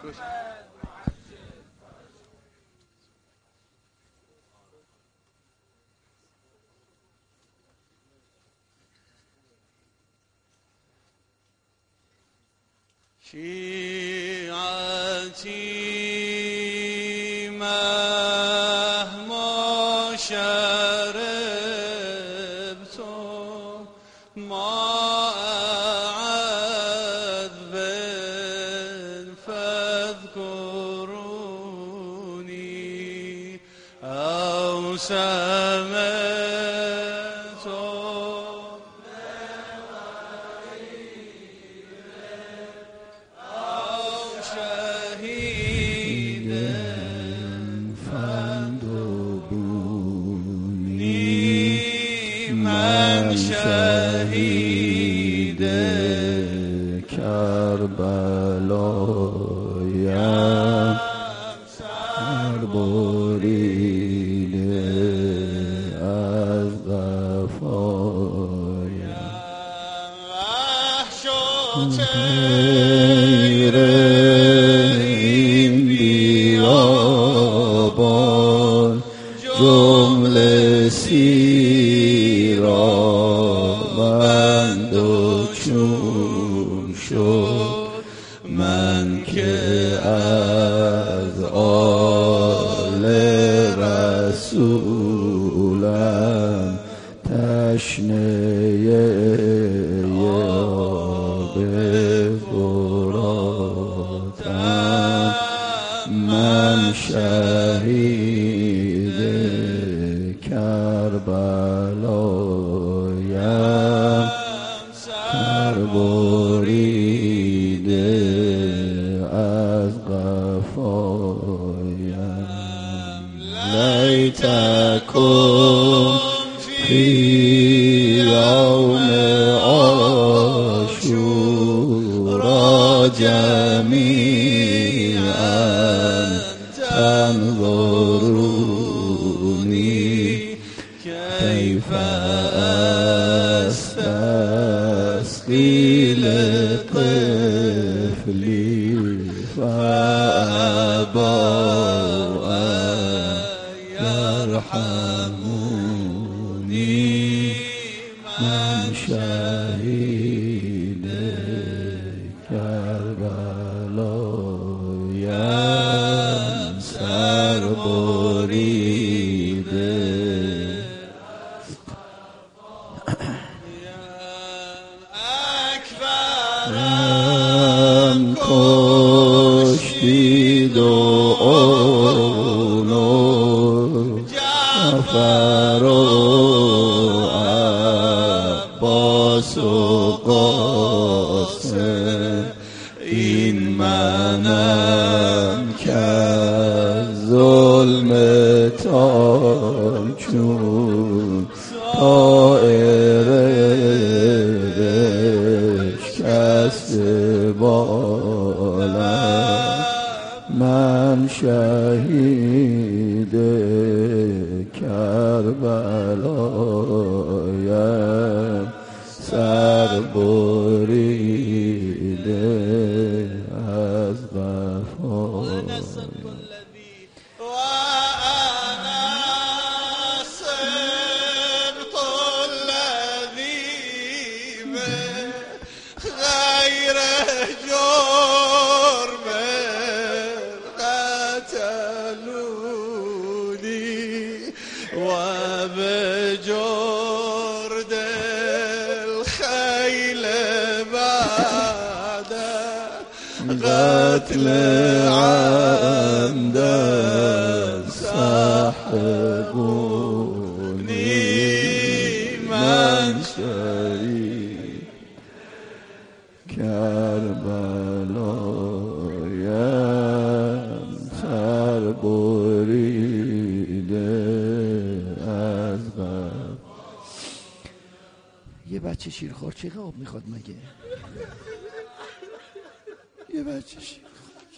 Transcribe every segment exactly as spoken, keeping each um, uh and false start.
شیعتی مهما شربت ما عذب فاذكروني أو سمعت أو شهيد فاندبوني من شهيد کربلایم سر بریده از قفایم وحش و غیر این بیابان جمله سیرابند و چون شد من که از آل رسولم تشنه آب فراتم من شهید کربلایم سر بریده از قفایم لیتکم فی یوم عاشورا جمیعا تنظرونی کیف استسقی لطفلی فابوا ان یرحمونی من شهید کربلایم سر بریده رم کشتید و اونو جعفر و عباس و قاسم این منم که ظلم تام چون طائره بشکست بالم من شهید کربلایم سر بریده از قفایم غیر جرم قتلونی و به جرد الخیل بعد قتل عمد سحقونی من شهید کربلایم سر بریده از غم. یه بچه شیرخوار چقدر آب میخواد مگه؟ یه بچه شیرخوار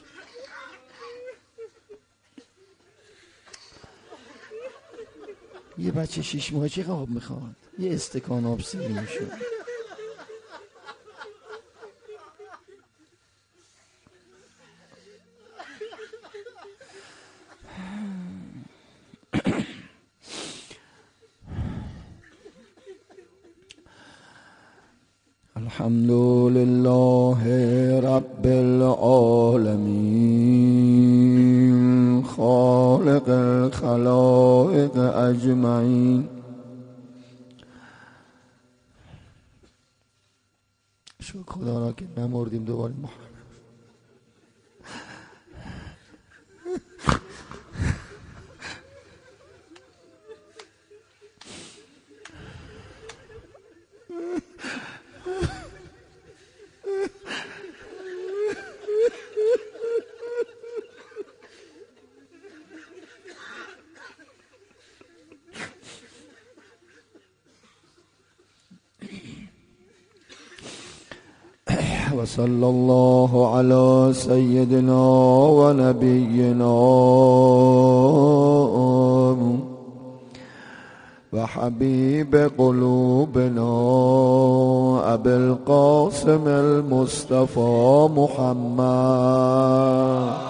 یه بچه شیش ماه چقدر آب میخواد؟ یه استکان آب سیر میشه. الحمد لله رب العالمين خالق الخلائق اجمعین. شکر خدا را که نمردیم دوباره ما. وصلى الله على سيدنا ونبينا وحبيب قلوبنا أبي القاسم المصطفى محمد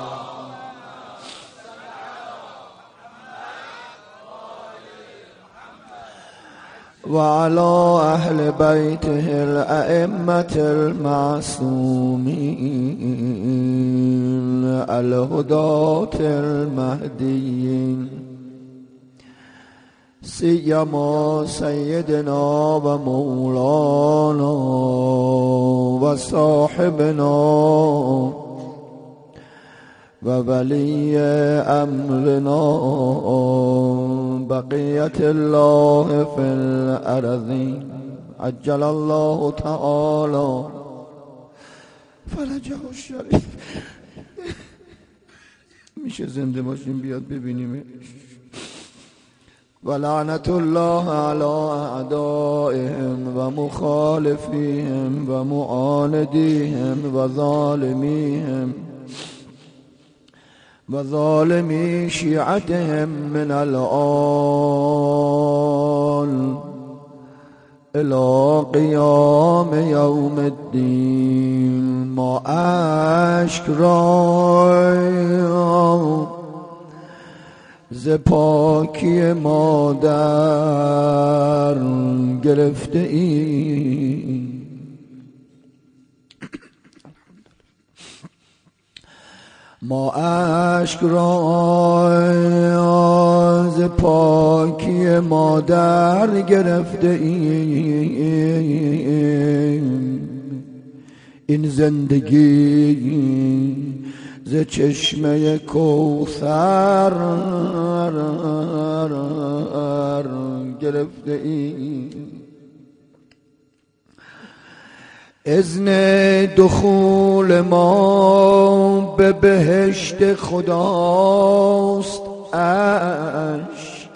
وعلى أهل بيته الأئمة المعصومين الهداة المهديين سيما سيدنا ومولانا وصاحبنا وولي أمرنا بقية الله في الأرضين عجل الله تعالى فرجه الشريف. میشه زنده باشیم بیاد ببینیمش. ولعنة الله على أعدائهم ومخالفيهم ومعانديهم وظالميهم وظالمي شيعتهم من الآن إلى قيام يوم الدين. ما اشک را ز پاکی مادر گرفته ای ما اشک را ز پاکی مادر گرفته ایم. این زندگی ز چشمه کوثر گرفته ایم. اذن دخول ما به بهشت خداست اشک.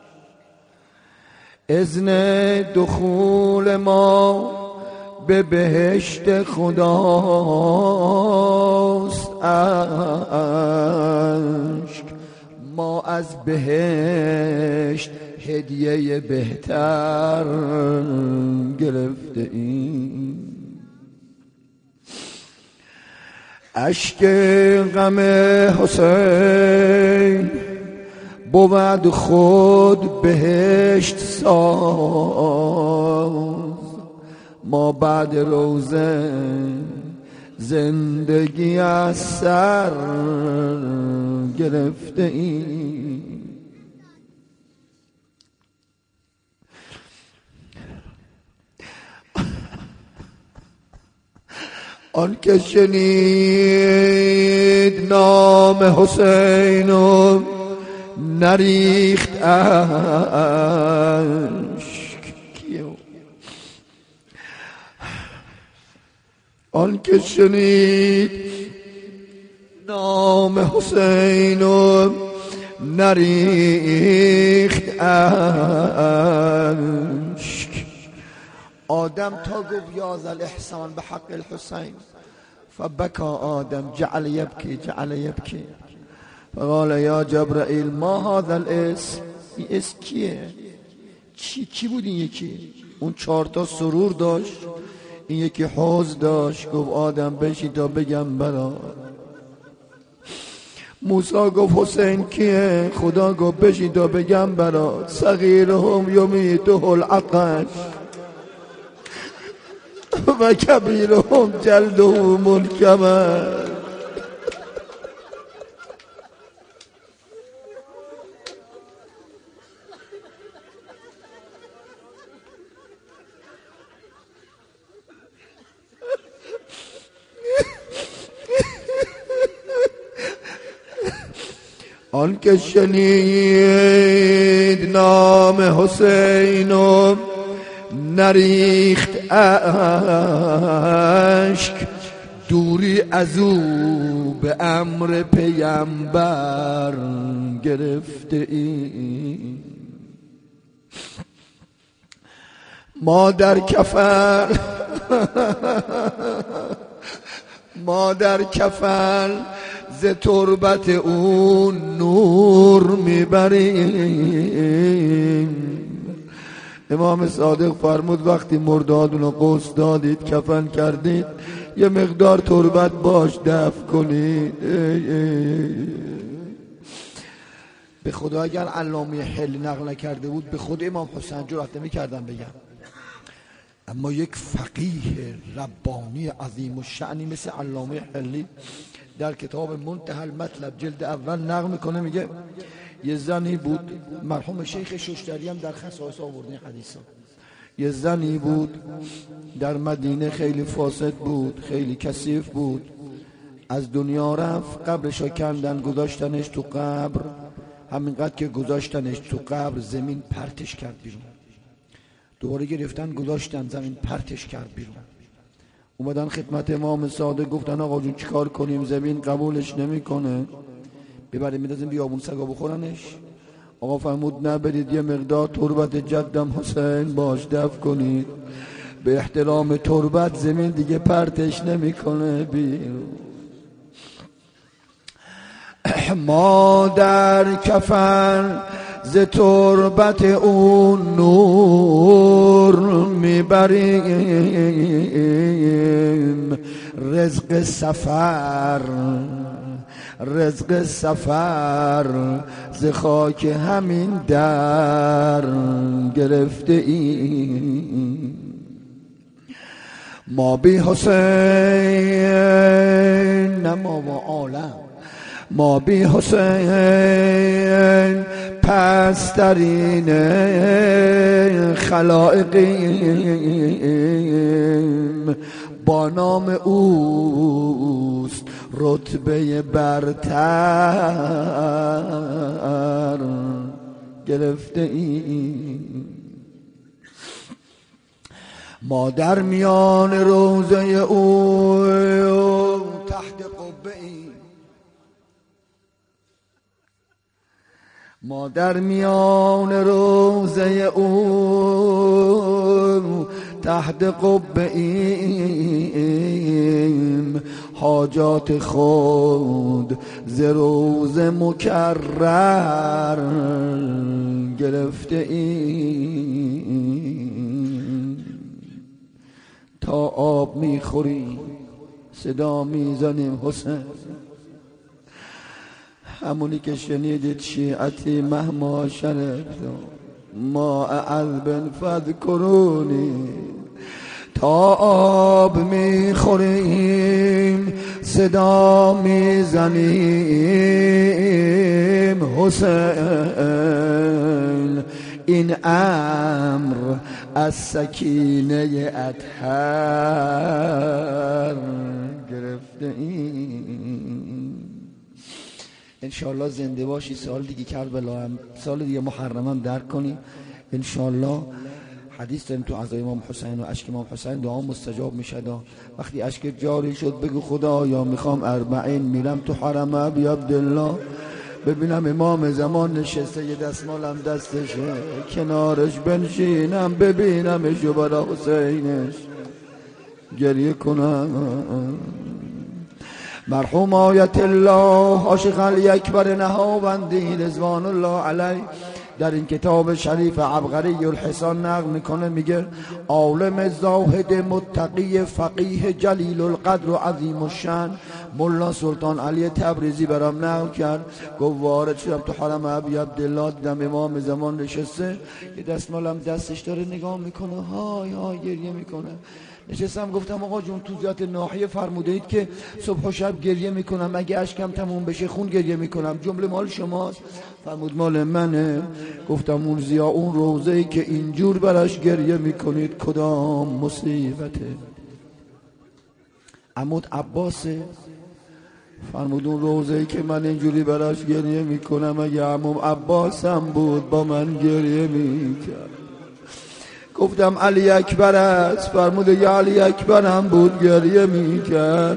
اذن دخول ما به بهشت خداست اشک. ما از بهشت هدیه بهتر گرفته ایم. اشک غم حسین بود خود بهشت ساز. ما بعد روزه زندگی از سر گرفته ایم. آن که شنید نام حسین و نریخت اشک. آن که شنید نام حسین و نریخت اشک. آدم تا گفت یا ذا الاحسان به حق الحسین فبكى آدم جعل يبكي جعل يبكي فقال یا جبرائیل ما هذا الاسم. این اسم کیه؟ چی چی بود این یکی؟ اون چهار تا سرور داشت، این یکی حوض داشت. گفت آدم بشی تا بگم برات. موسی گفت حسین کیه؟ خدا گفت بشی تا بگم برات. صغیرهم یمیته العطش و کبیرهم جلدهم الکمر. آن که شنید نام حسین و نریخت اشک، دوری از او به امر پیامبر گرفته ای. ما در کفن ما در کفن ز تربت اون نور میبریم. امام صادق فرمود وقتی مردادون رو قوس دادید کفن کردید یه مقدار تربت باش دفن کنید. به خدا اگر علامه حلی نقل نکرده بود به خود امام حسین جرأت نمی‌کردم بگم، اما یک فقیه ربانی عظیم الشأنی مثل علامه حلی در کتاب منتهی المطلب جلد اول نقل میکنه، میگه یه زنی بود، مرحوم شیخ ششتری هم در خصائص آورده حدیثا، یه زنی بود در مدینه خیلی فاسد بود، خیلی کثیف بود، از دنیا رفت، قبرشو کندن گذاشتنش تو قبر، همینقدر که گذاشتنش تو قبر زمین پرتش کرد بیرون، دوباره گرفتن گذاشتن زمین پرتش کرد بیرون. اومدن خدمت امام صادق گفتن آقا جون چیکار کنیم، زمین قبولش نمیکنه، ببریم میدازیم بیابون سگا بخورنش. آقا فرمود نه، برید یه مقدار تربت جدم حسین باش دفن کنید، به احترام تربت زمین دیگه پرتش نمیکنه بیرون. ما در کفن ز تربت اون نور میبریم، رزق سفر رزق سفر ز خاک همین در گرفته ایم. ما بی حسین نه ما با عالم، ما بی حسین پسترین خلائقیم، با نام اوست رتبه برتر گرفته ایم. ما در میان روضه او تحت قبه ایم، ما در میان روضه او تحت قبه ایم، حاجات خود ز روضه مکرر گرفته ایم. تا آب میخوریم صدا میزنیم حسین، همونی که شنیدید شیعتی مهما شربت ما عذب فذکرونی. تا آب میخوریم صدا میزنیم حسین، این امر از سکینه اطهر گرفته ایم. انشاءالله زنده باشی، سال دیگه کربلا هم، سال دیگه محرم هم درک کنی انشاءالله. حدیث داریم تو عزای امام حسین و اشک امام حسین دعا مستجاب میشه. وقتی اشک جاری شد بگو خدایا میخوام اربعین میرم تو حرم ابی عبدالله ببینم امام زمان نشسته، یه دستمالم دستشه کنارش بنشینم ببینمش و برا حسینش گریه کنم. مرحوم آیت الله عاشق علی اکبر نهاوندی رضوان الله علیه در این کتاب شریف عبقری الحسان نقل میکنه، میگه عالم زاهد متقی فقیه جلیل القدر و عظیم الشان ملا سلطان علی تبریزی برام نقل کرد، گفت وارد شدم تو حرم ابی عبدالله دیدم امام زمان نشسته، یه دستمالم دستش داره نگاه میکنه، های های گریه میکنه. نشستم گفتم آقا جون توضیحات ناحیه فرموده اید که صبح و شب گریه میکنم، اگه اشکم تموم بشه خون گریه میکنم، جمله مال شماست؟ فرمود مال منه. گفتم اون زیا اون روزه‌ای که اینجور براش گریه میکنید کدام مصیبته؟ عمود عباسه. فرمود اون روزه‌ای که من اینجوری براش گریه میکنم اگه عموم عباسم بود با من گریه میکرد. گفتم علی اکبر است. فرمود یا علی اکبر هم بود گریه میکرد.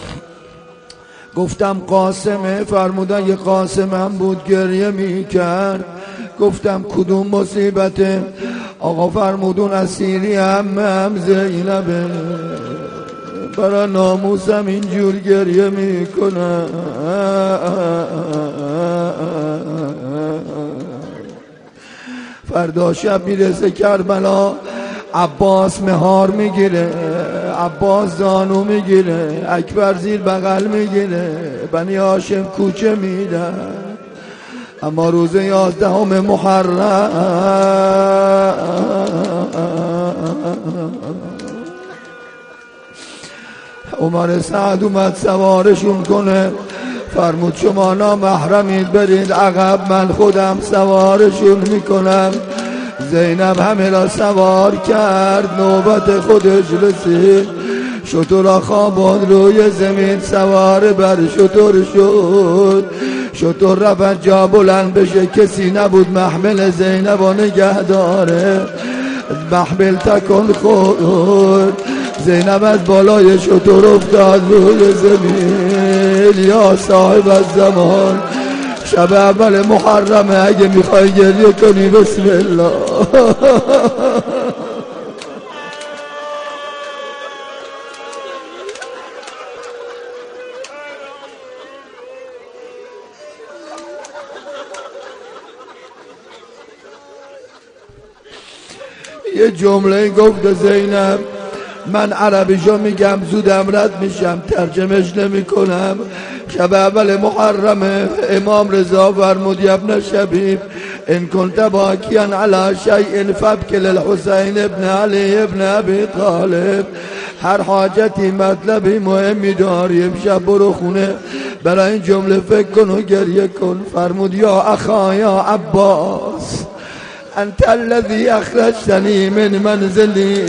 گفتم قاسمه. فرمودن یه قاسم هم بود گریه میکرد. گفتم کدوم مصیبته؟ آقا فرمودون اسیری هم هم زینبه، برا ناموسم اینجور گریه میکنم. فردا شب میرسه کربلا، عباس مهار میگیره، عباس زانو میگیره، اکبر زیر بغل میگیره، بنی هاشم کوچه میدن. اما روز یازدهم محرم عمر سعد اومد سوارشون کنه. فرمود شما نامحرمید برید عقب، من خودم سوارشون میکنم. زینب همه را سوار کرد، نوبت خودش رسید، شتر خوابان روی زمین، سوار بر شتر شد. شتر رفت جا بلند بشه، کسی نبود محمل زینب و نگه داره. محمل تکن خود، زینب از بالای شتر افتاد روی زمین. یا صاحب الزمان، شب اول محرمه، اگه میخوای گریه کنی بسم الله. یه جمله گفت زینب، من عربیشو میگم زودم رد میشم، ترجمهش نمی کنم. شب اول محرمه، امام رضا فرمود یا ابن شبیب ان کنت باکیا علی شیء فابکی للحسین ابن علی ابن ابی طالب. هر حاجتی مطلبی مهمی داری امشب برو خونه، برای این جمله فکر کن و گریه کن. فرمود یا اخا یا عباس انت الذي اخرجتنی من منزلی.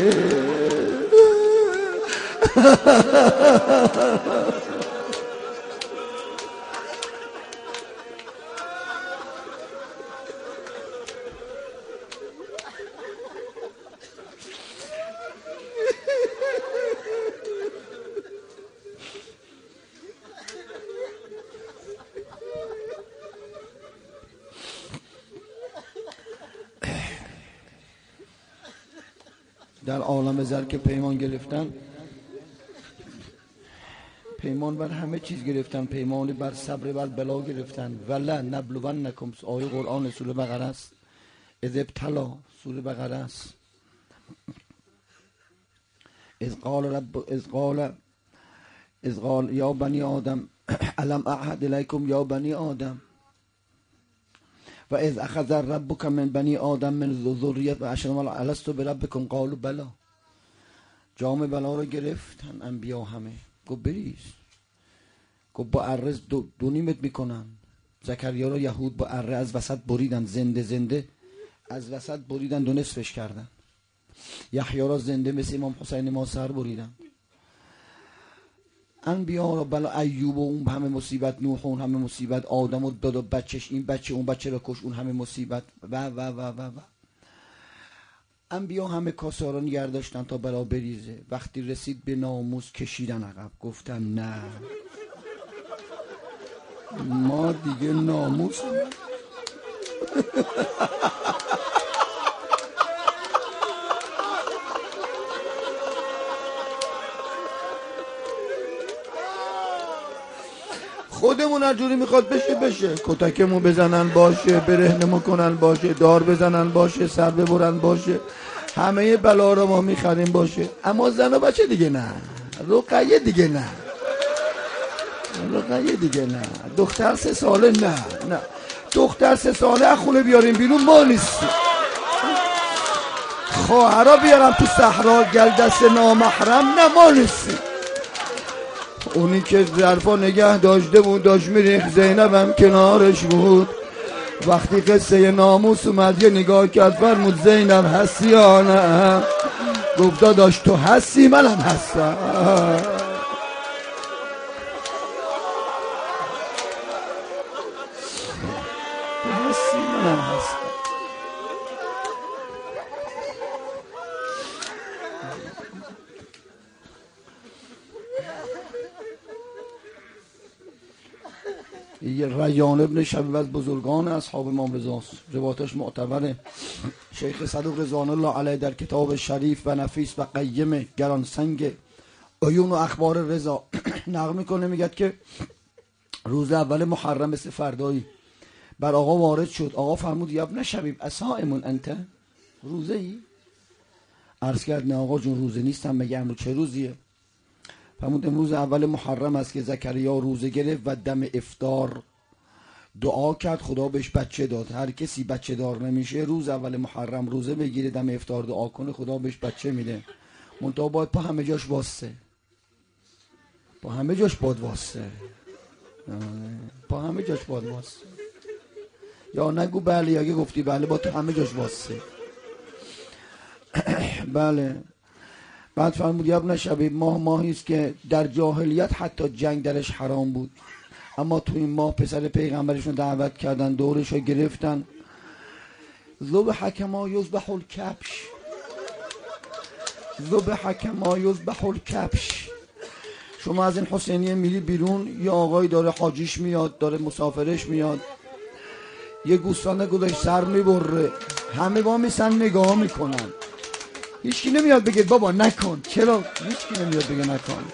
در عالم زر که پیمان گرفتن، پیمان بر همه چیز گرفتن، پیمان بر صبر بر بلا گرفتن. ولا نبلونکم، آیه قرآن سوره بقره است. اذ ابتلا سوره بقره است. اذ قال رب اذ قال اذ قال یا بنی آدم الم اعهد الیکم یا بنی آدم و اذ اخذ ربک من بنی آدم من ذریت و اشرم الستو بربکم قالوا بلا. جام بلا رو گرفتن انبیا همه. گفت بریز. گفت با اره دو, دو نیمت میکنن. زکریا رو یهود با اره از وسط بریدن، زنده زنده از وسط بریدن، دو نصفش کردن. یحیی را زنده مثل امام حسین ما سر بریدن. انبیا را بلا، ایوب و اون همه مصیبت، نوح اون همه مصیبت، آدم و داد و بچهش، این بچه اون بچه را کش، اون همه مصیبت و و و و و انبیا همه کاسه را نگه داشتن تا بلا بریزه. وقتی رسید به ناموس کشیدن عقب، گفتن نه ما دیگه ناموس خودمون هر جوری میخواد بشه بشه، کتکمون بزنن باشه، برهنمون کنن باشه، دار بزنن باشه، سر ببرن باشه، همه بلا رو ما میخریم باشه. اما زن و بچه دیگه نه، رقیه دیگه نه، رقیه دیگه نه، دختر سه ساله نه نه دختر سه ساله از خونه بیاریم بیرون ما نیستیم. خواهرها بیارم تو صحرا گل دست نامحرم نمانسی. اونی که ظرفا نگه داشته بود داشت میریخت، زینبم کنارش بود. وقتی قصه ناموس اومد یه نگاه کرد فرمود زینب هستی یا نه؟ گفت داداش تو هستی منم هستم. هستی منم هستم. یه ریان ابن شبیب از بزرگان اصحاب امام رضاست، روایتش معتبره. شیخ صدوق رضوان الله علیه در کتاب شریف و نفیس و قیم گرانسنگ عیون و اخبار رضا نقل میکنه، میگه که روز اول محرم مثل فردایی بر آقا وارد شد. آقا فرمود یا ابن شبیب اصائمون انت؟ روزه ای؟ عرض کرد نه آقا جون روزه نیستم. مگه امروز چه روزیه؟ فرمود امروز اول محرم است که زکریا روزه گرفت و دم افطار دعا کرد خدا بهش بچه داد. هر کسی بچه دار نمیشه روز اول محرم روزه بگیره دم افطار دعا کنه خدا بهش بچه میده. منتها باید پا همه جاش واسه، پا همه جاش باد واسه، پا همه جاش باد واسه. یا نگو بله، یا اگه گفتی بله با تو همه جاش واسه. بله. بعد فرمود یا ابن شبیب ماه ماهی است که در جاهلیت حتی جنگ درش حرام بود، اما تو این ماه پسر پیغمبرشون دعوت کردن دورش رو گرفتن. ذبح کما یذبح الکبش، ذبح کما یذبح الکبش. شما از این حسینیه میری بیرون، یه آقایی داره حاجیش میاد، داره مسافرش میاد، یه گوسفند گذاشت سر میبره، همه با میسن نگاه میکنن، هیچکی نمیاد بگه بابا نکن. چرا؟ هیچکی نمیاد بگه نکن.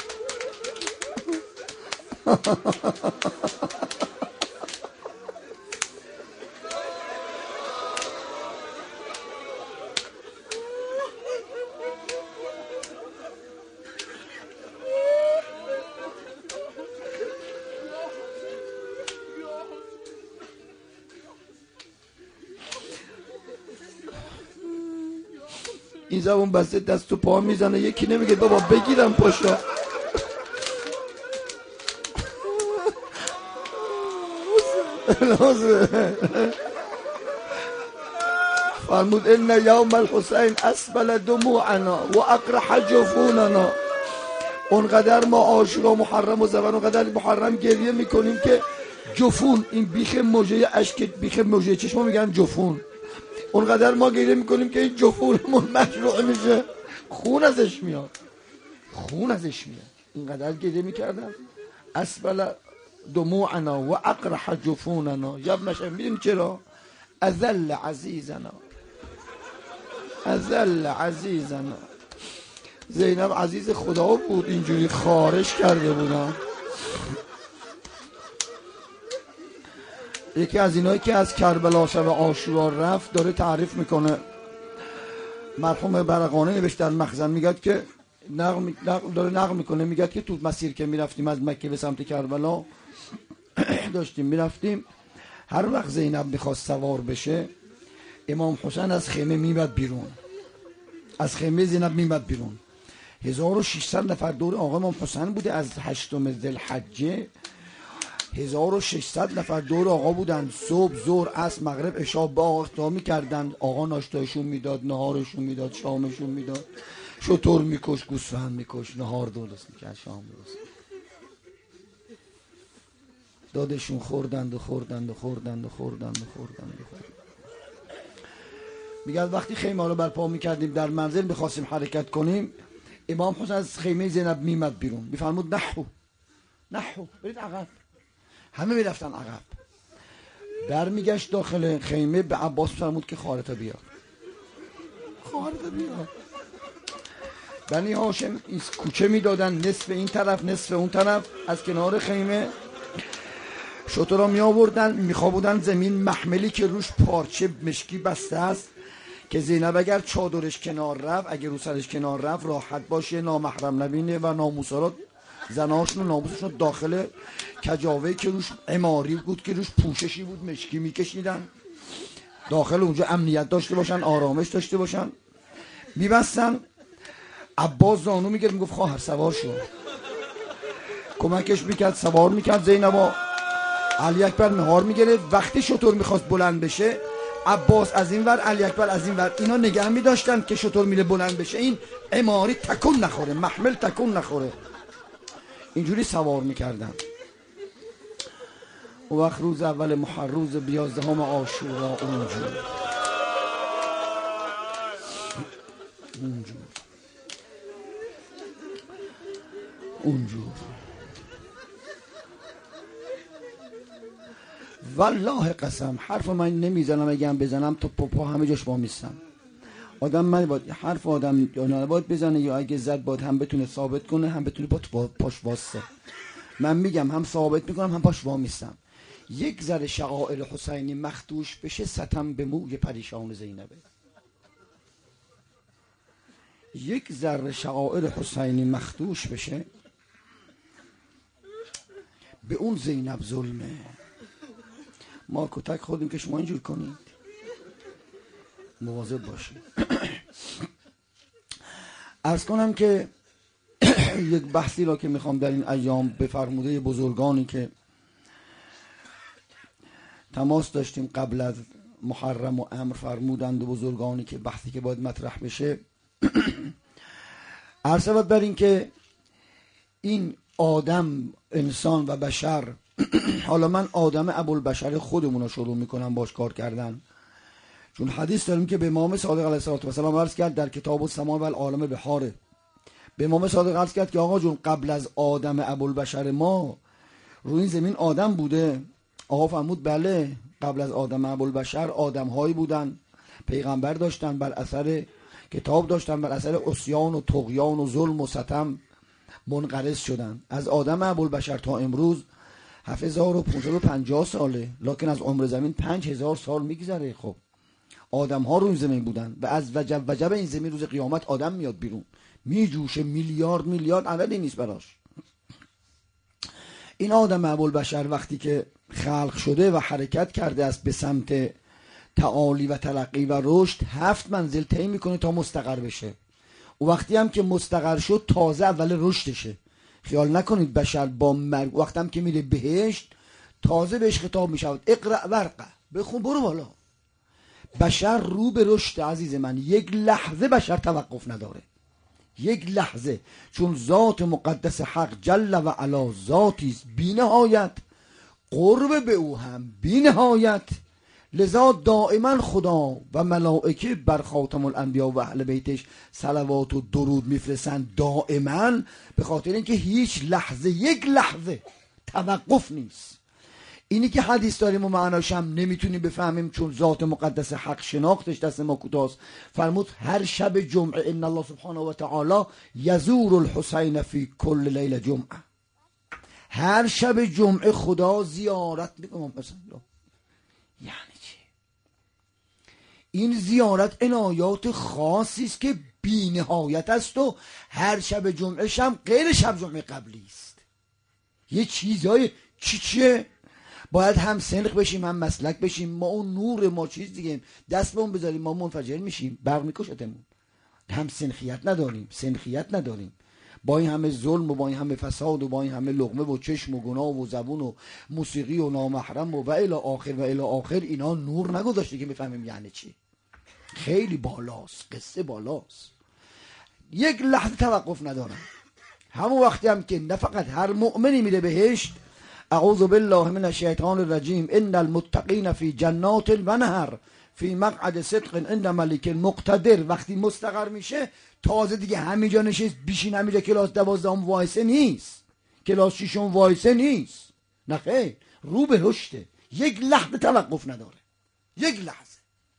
این زبون بسته دست و پا میزنه، یکی نمیگه بابا بگیرم پاشا. فرمود ان یوم الحسین اسبل دموعنا و اقرح جفوننا. اونقدر ما عاشورا محرم و زبن اونقدر محرم گریه میکنیم که جفون، این بیخ موجه اشک، بیخ موجه چشم میگن جفون، اونقدر ما گریه میکنیم که این جفونمون مشروع میشه، خون ازش میاد، خون ازش میاد. اینقدر گریه میکردن. اسبل دموعنا و اقرح جفوننا. یا ابن شبیب میدونی چرا؟ اذل عزیزنا، اذل عزیزنا. زینب عزیز خدا بود، اینجوری خارش کرده بودن. یکی از اینایی که از کربلا شب عاشورا رفت داره تعریف میکنه. مرحوم برقانی نوشت در مخزن، میگه که نقل داره نقل میکنه، میگه که تو مسیر که میرفتیم از مکه به سمت کربلا داشتیم میرفتیم، هر وقت زینب میخواست سوار بشه امام حسین از خیمه میمد بیرون، از خیمه زینب میمد بیرون. هزار و ششصد نفر دور آقا امام حسین بوده از هشتم ذوالحجه. هزار و ششصد نفر دور آقا بودن، صبح ظهر عصر مغرب عشا با آقا اختار میکردن. آقا ناشتایشون میداد، نهارشون میداد، شامشون میداد، شطور میکش، گوسفند میکش، نهار درست میکرد، شام درست دادشون. خوردند و خوردند و خوردند و خوردند و خوردند و خوردند. میگه وقتی خیمه رو برپا میکردیم در منزل میخواستیم حرکت کنیم، امام حسین از خیمه زینب میمد بیرون، میفرمود نحو نحو برید عقب. همه میرفتن عقب. برمیگشت داخل خیمه، به عباس فرمود که خارتا بیار، خارتا بیار. بنی هاشم این کوچه میدادن، نصف این طرف نصف اون طرف. از کنار خیمه شترها می آوردن، میخوابودن زمین، محملی که روش پارچه مشکی بسته است که زینب اگر چادرش کنار رفت، اگر رو سرش کنار رفت راحت باشه، نامحرم نبینه و ناموسارات زناشون و ناموسشون داخل کجاوه که روش عماری بود، که روش پوششی بود، مشکی میکشیدن داخل اونجا، امنیت داشته باشن، آرامش داشته باشن. میبستن. عباس زانو میگرد میگفت خواهر سوار شو، کمکش میکرد سوار میکرد زینبا. علی اکبر مهار میگرفت. وقتی شطور میخواست بلند بشه، عباس از این ور، علی اکبر از این ور، اینا نگه میداشتن که شطور میره بلند بشه این عماری تکون نخوره، محمل تکون نخوره، اینجوری سوار میکردن. و وقت روز اول محرم، روز بیازدهم عاشورا اونجور اونجور اونجور والله قسم حرف من نمیزنم، اگه بزنم تو پاپا همه جاش وامیستم. آدم من باید حرف آدم یا نباید بزنه، یا اگه زد باید هم بتونه ثابت کنه هم بتونه با پاش واسه. من میگم هم ثابت میکنم هم پاش وامیستم. یک ذره شعائر حسینی مخدوش بشه، ستم به موی پریشان زینبه. یک ذره شعائر حسینی مخدوش بشه، به اون زینب ظلمه. ما کتک خودیم که شما اینجور کنید، مواظب باشید. عرض کنم که یک بحثی را که میخوام در این ایام به فرموده بزرگانی که تماس داشتیم قبل از محرم و امر فرمودند، و بزرگانی که بحثی که باید مطرح بشه، عرض بود بر این که این آدم، انسان و بشر، حالا من آدم ابوالبشر خودمون رو شروع میکنم باش کار کردن، چون حدیث داریم که به امام صادق علیه السلام عرض کرد در کتاب السما و العالم بحاره، به امام صادق عرض کرد که آقا جون قبل از آدم ابوالبشر ما روی این زمین آدم بوده؟ آقا فرمود بله، قبل از آدم ابوالبشر آدم هایی بودن، پیغمبر داشتن، بر اثر کتاب داشتن، بر اثر عصیان و طغیان و ظلم و ستم منقرض شدن. از آدم ابوالبشر تا امروز هفت هزار و پانصد و پنجاه ساله، لکن از عمر زمین پنج هزار سال میگذره. خب آدم ها روی زمین بودن و از وجب وجب این زمین روز قیامت آدم میاد بیرون، میجوشه، میلیارد میلیارد عددی نیست براش. این آدم ابوالبشر وقتی که خلق شده و حرکت کرده است به سمت تعالی و تلقی و رشد، هفت منزل طی میکنه تا مستقر بشه. و وقتی هم که مستقر شد تازه اول رشدشه. خیال نکنید بشر با مرگ، وقتی هم که میره بهشت تازه بهش خطاب میشود اقرأ ورقه، بخون برو بالا. بشر رو به رشد عزیز من، یک لحظه بشر توقف نداره، یک لحظه، چون ذات مقدس حق جل و علا ذاتی است بی نهایت، قرب به او هم بی نهایت، لذا دائما خدا و ملائکه بر خاتم الانبیا و اهل بیتش صلوات و درود میفرستند دائما، به خاطر اینکه هیچ لحظه، یک لحظه توقف نیست. اینی که حدیث داریم و معناش هم نمیتونیم بفهمیم، چون ذات مقدس حق شناختش دست ما کوتاست. فرمود هر شب جمعه ان الله سبحانه و تعالی یزور الحسین فی کل لیل جمعه، هر شب جمعه خدا زیارت میکنه. یعنی چی؟ این زیارت عنایات خاصی است که بی نهایت است و هر شب جمعه هم غیر شب جمعه قبلی است. یه چیزای چی چیه؟ باید هم سنخ بشیم هم مسلک بشیم. ما اون نور، ما چیز دیگه دست به اون بذاریم ما منفجر میشیم، برق میکشتمون. هم سنخیت نداریم، سنخیت نداریم. با این همه ظلم و با این همه فساد و با این همه لقمه و چشم و گناه و زبون و موسیقی و نامحرم و و الی آخر و الی آخر، اینا نور نگذاشته که بفهمیم یعنی چی. خیلی بالاست، قصه بالاست، یک لحظه توقف ندارم. همون وقتی هم که نه فقط هر مؤمنی میره بهشت، اعوذ بالله من الشیطان الرجیم، ان المتقین فی جنات و نهر فی مقعد صدق عند ملیک مقتدر، وقتی مستقر میشه تازه دیگه همینجا نشست بیشین، همینجا کلاس دوازدهم وایسه نیست، کلاس ششم وایسه نیست، نه خیر، رو به رشته، یک لحظه توقف نداره، یک لحظه.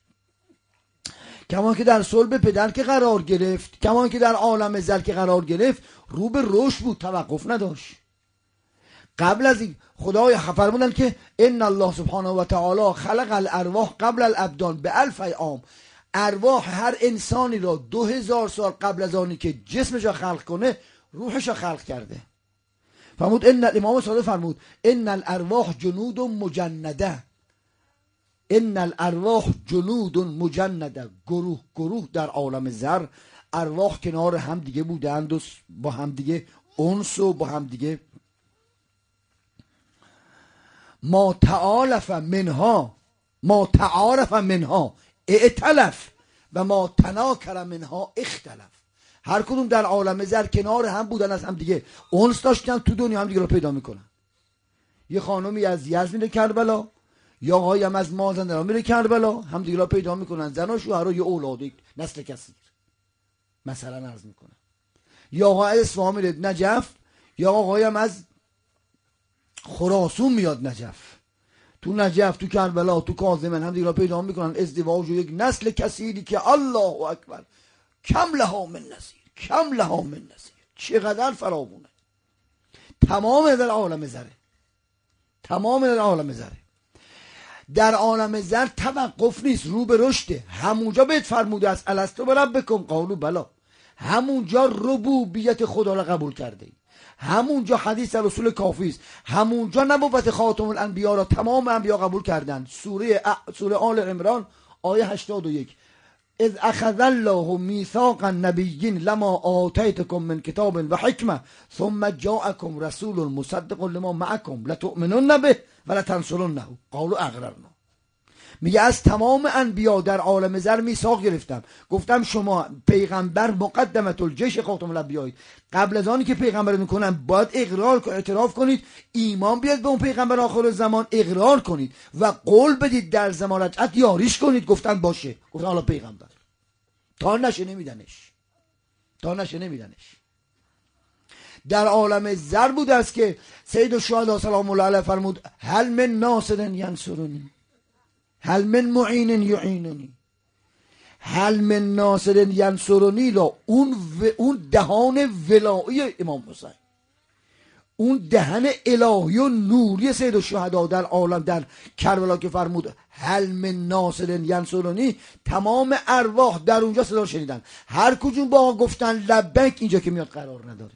کمان که در صلب پدر که قرار گرفت، کمان که در عالم زل که قرار گرفت، رو به رشد بود، توقف نداشت. قبل از این خدای فرمودن که ان الله سبحانه و تعالی خلق الارواح قبل الابدان به الف عام، ارواح هر انسانی را دو هزار سال قبل از آنی که جسمش را خلق کنه روحش را خلق کرده. فرمود ان، امام صادق فرمود ان الارواح جنود مجنده، ان الارواح جنود مجنده، گروه گروه در عالم زر ارواح کنار هم دیگه بودند و با هم دیگه انس و با هم دیگه ما تعالف منها ما تعارف منها ائتلف و ما تناکر منها اختلف. هر کدوم در عالم زر کنار هم بودن، از هم دیگه انس داشتن، تو دنیا هم دیگه رو پیدا میکنن. یه خانومی از یزد میره کربلا، یا آقایی هم از مازندران میره کربلا، هم دیگه رو پیدا میکنن، زن و شوهر و یه اولاد نسل کثیر مثلا عرض میکنن. یا آقا از اصفهان میره نجف، یا آقایی هم از خراسون میاد نجف، تو نجف تو کربلا تو کاظمن هم دیگه رو پیدا میکنن، ازدواج و یک نسل کثیری که الله اکبر کم لها من نظیر، کم لها من نظیر، چقدر فراوونه. تمام در عالم زره، تمام در عالم زره. در عالم زر توقف نیست، رو به رشده. همونجا بهت فرموده است الستو بربکم قالوا بلا، همونجا ربوبیت خدا را قبول کرده ای، همونجا حدیث رسول کافی است، همونجا نبوت خاتم الانبیا را تمام انبیا قبول کردند. سوره ا... سوره آل عمران آیه هشتاد و یک، اذ اخذ الله میثاق النبیین لما آتیتکم من کتاب و حکمه ثم جاءکم رسول مصدق لما معکم لتؤمنن به و لتنصرنه قالوا اقررنا. میگه از تمام انبیا در عالم زر میثاق گرفتم، گفتم شما پیغمبر مقدمت الجیش خاتم الانبیایید، قبل از آنی که پیغمبر میکنن باید اقرار اعتراف کنید، ایمان بیاد به اون پیغمبر آخر زمان، اقرار کنید و قول بدید در زمان رجعت یاریش کنید. گفتن باشه، گفتن حالا پیغمبر تا نشه نمیدنش، تا نشه نمیدنش. در عالم زر بود است که سید الشهدا سلام الله علیه فرمود هل من ناصر ینصرنی، هل من معین یعیننی، هل من ناصر ینصرنی لا اون و اون دهان ولایی امام حسین، اون دهن الهی و نوری سید الشهدا در عالم در کربلا که فرمود هل من ناصر ینصرنی، تمام ارواح در اونجا صدا شنیدن، هر کجون با گفتن لبیک، اینجا که میاد قرار نداره،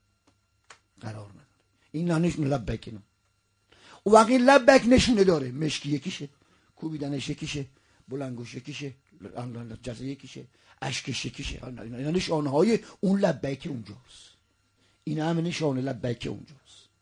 قرار نداره. این نه نشونه لبیک، اینا و واقعی لبیک نشونه داره، مشکی یکیشه، کوبیدنش یکیشه، بلنگوش یکیشه، جزه یکیشه، اشکش یکیشه. اینا نشانه های اون لبیک اونجاست، این همه نشانه لبیک اونجاست،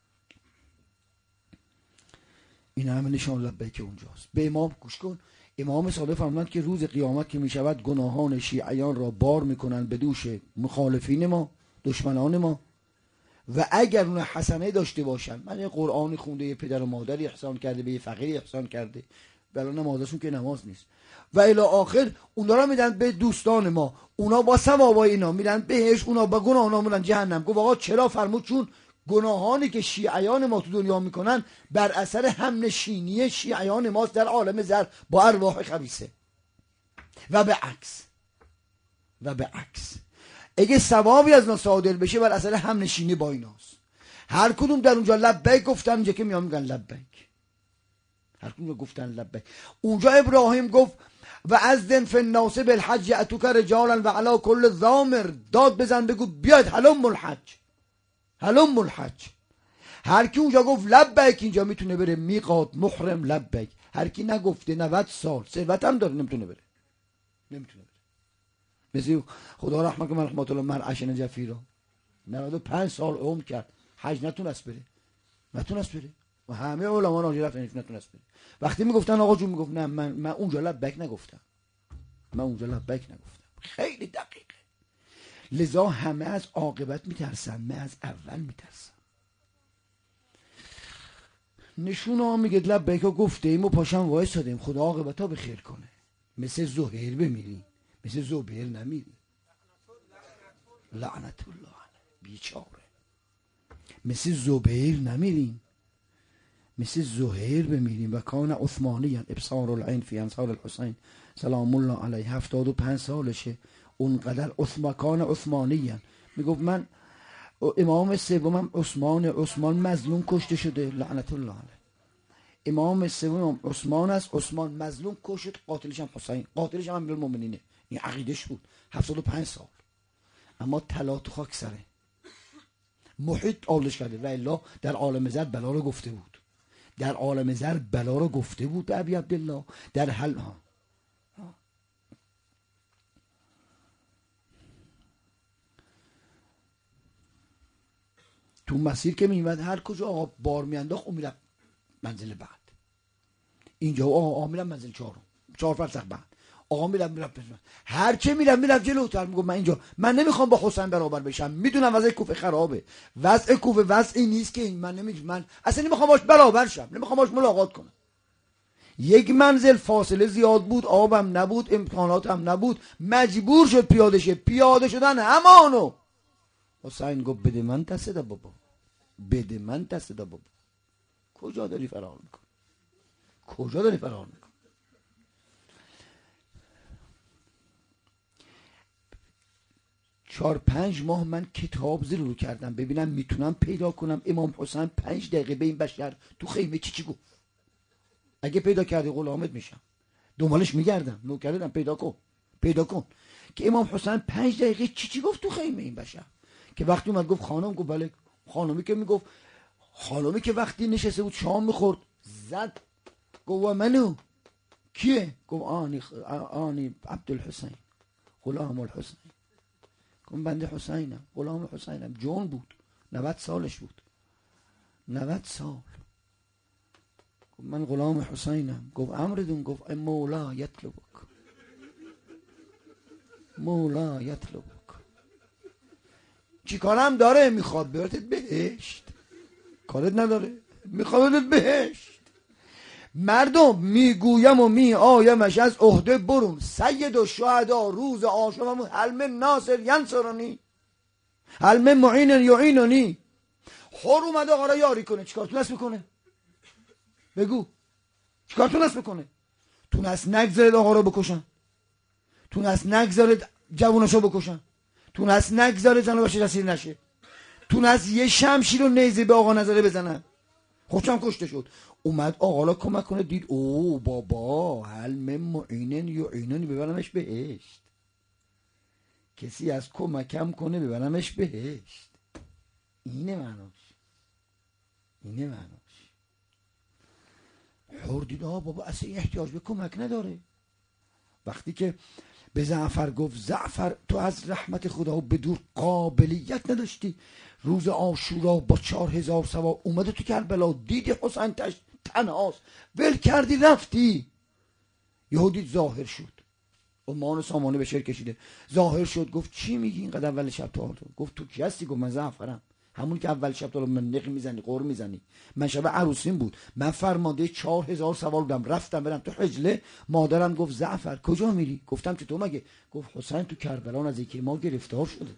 این همه نشانه لبیک اونجاست. به امام گوش کن، امام صادق فرمودند که روز قیامت که میشود گناهان شیعیان را بار میکنند به دوش مخالفین ما، دشمنان ما، و اگر اون حسنه داشته باشن، من یه قرآنی خونده، یه پدر و مادری احسان کرده، به یه فقیری احسان کرده، بلا نمازشون که نماز نیست، و الی آخر اونا را میدن به دوستان ما، اونا با ثوابای اینا میرن بهش، اونا با گناه اونا میرن جهنم. گفت آقا چرا؟ فرمود چون گناهانی که شیعیان ما تو دنیا میکنن بر اثر همنشینی شیعیان ماست در عالم زر با ارواح خبیثه، و به عکس و به عکس اگه ثوابی از ما صادر بشه بر اثر همنشینی با ایناست. هر کدوم در اونجا لبیک گفتن، اونجا که میان میگن لبیک، هر کدوم گفتن لبیک. اونجا ابراهیم گفت و از دن فی الناس بالحج اتوک رجالا و علی کل ضامر، داد بزن بگو بیاد هلم الحج، هلم الحج. هر کی اونجا گفت لبیک اینجا میتونه بره میقات محرم لبیک، هر کی نگفته نود سال ثروت هم داره نمیتونه بره، نمیتونه بره. مثل خدا رحمت کنه رحمت الله مرعش نجفی را نود و پنج سال عمر کرد، حج نتونست بره، نتونست بره و همه علما راجع رفتن نتونست بره. وقتی میگفتن آقا جون، میگفت نه من من اونجا لبیک نگفتم، من اونجا لبیک نگفتم. خیلی دقیقه. لذا همه از عاقبت میترسن، من از اول میترسم. نشونه ها میگه لبیک ها گفته ایم و پاشم وایسادیم، خدا عاقبت ها بخیر کنه. مثل زهیر بمیری، مثل زبیر نمیری، لعنت الله بیچاره. مثل زبیر نمیریم، مثل زهیر بمیریم. و کان عثمانی ابصار العین فی انصار الحسین سلام الله علیه، هفتاد و پنج سالشه، اونقدر عثمان کان عثمانی میگفت من امام سومم عثمان، عثمان مظلوم کشته شده لعنت الله علیه. امام سوم عثمان است، عثمان مظلوم کشت، قاتلش هم حسین، قاتلش هم امیرالمومنینه. این عقیدش بود. هفتاد و پنج سال، اما طلا تو خاک سره، محیط آلش کرده و الا در عالم زر بلا رو گفته بود. در عالم زر بلا رو گفته بود به ابی عبدالله در حل ها. تو مسیر که میمد هر کجا آقا بار میانداخت اون میرفت منزل بعد. اینجا آقا آقا میرم منزل چهارم، چهار فرسخ بعد آقا میرم میرم هر چه میرم میرم جلوتر. میگم من اینجا من نمیخوام با حسین برابر بشم، میدونم وضع کوفه خرابه، وضع کوفه وضعی نیست که من نمیدونم، من اصلا نمیخوام باش برابر شم، نمیخوام باش ملاقات کنم. یک منزل فاصله زیاد بود، آبم نبود، امکاناتم نبود، مجبور شد پیاده شه. پیاده شدن همانو حسین گفت بده من دست ده بابا، بده من دست ده بابا. کجا داری فرار میکن؟ کجا داری فرار میکن؟ چهار پنج ماه من کتاب زیر رو کردم ببینم میتونم پیدا کنم امام حسین پنج دقیقه به این بشر تو خیمه چی چی گفت. اگه پیدا کردی غلامت میشم، دنبالش میگردم، نوکرتم پیدا کن پیدا کن که امام حسین پنج دقیقه چی چی گفت تو خیمه این بشر. که وقتی اومد گفت خانم، گفت بله. خانمی که میگفت خانمی که وقتی نشسته بود شام میخورد زد گفت و منو کیه؟ گفت آنی خ... آنی عبدالحسین غلام الحسین. گفت بنده حسینم، غلام حسینم. جون بود، نود سالش بود، نود سال. گفت من غلام حسینم. گفت امردون. گفت مولا یطلبک، مولا یطلبک. چی کارم داره؟ میخواد براتت بهشت، کارت نداره، میخواد براتت بهشت. مردم میگویم و می آیمش از عهده برون، سید و شهدا روز عاشورا هل من ناصر ینصرنی، هل من معین یعیننی. خور اومده آقا را یاری کنه، چیکار تونست میکنه؟ بگو چیکار تونست میکنه؟ تونست نگذارد آقا را بکشن، تونست نگذارد جوانشو بکشن، تونست نگذارد زن و بچه رسید نشه، تونست یه شمشیر و نیزه به آقا نظره بزنن، خودشم کشته شد. اومد آقا را کمک کنه، دید او بابا هل من معینن یعیننی، ببرمش بهشت. کسی از کمکم کنه ببرمش بهشت. اینه معناش، اینه معناش. حر دید آقا بابا اصلا احتیاج به کمک نداره. وقتی که به زعفر گفت زعفر تو از رحمت خدا به دور قابلیت نداشتی، روز عاشورا با چهار هزار سوار اومده تو کربلا، دیدی حسین تش تنهاست، ول کردی رفتی. یهودیت ظاهر شد، امان و سامانه به شر کشیده، ظاهر شد گفت چی میگی اینقدر اول شب تو آتو؟ گفت تو کی هستی؟ گفت من زعفرم، همون که اول شب تو من نق میزنی قور میزنی. من شب عروسیم بود، من فرمانده چهار هزار سوار بودم، رفتم برم تو حجله. مادرم گفت زعفر کجا میری؟ گفتم که تو مگه؟ گفت حسین تو کربلا از یکی ما گرفتار شده.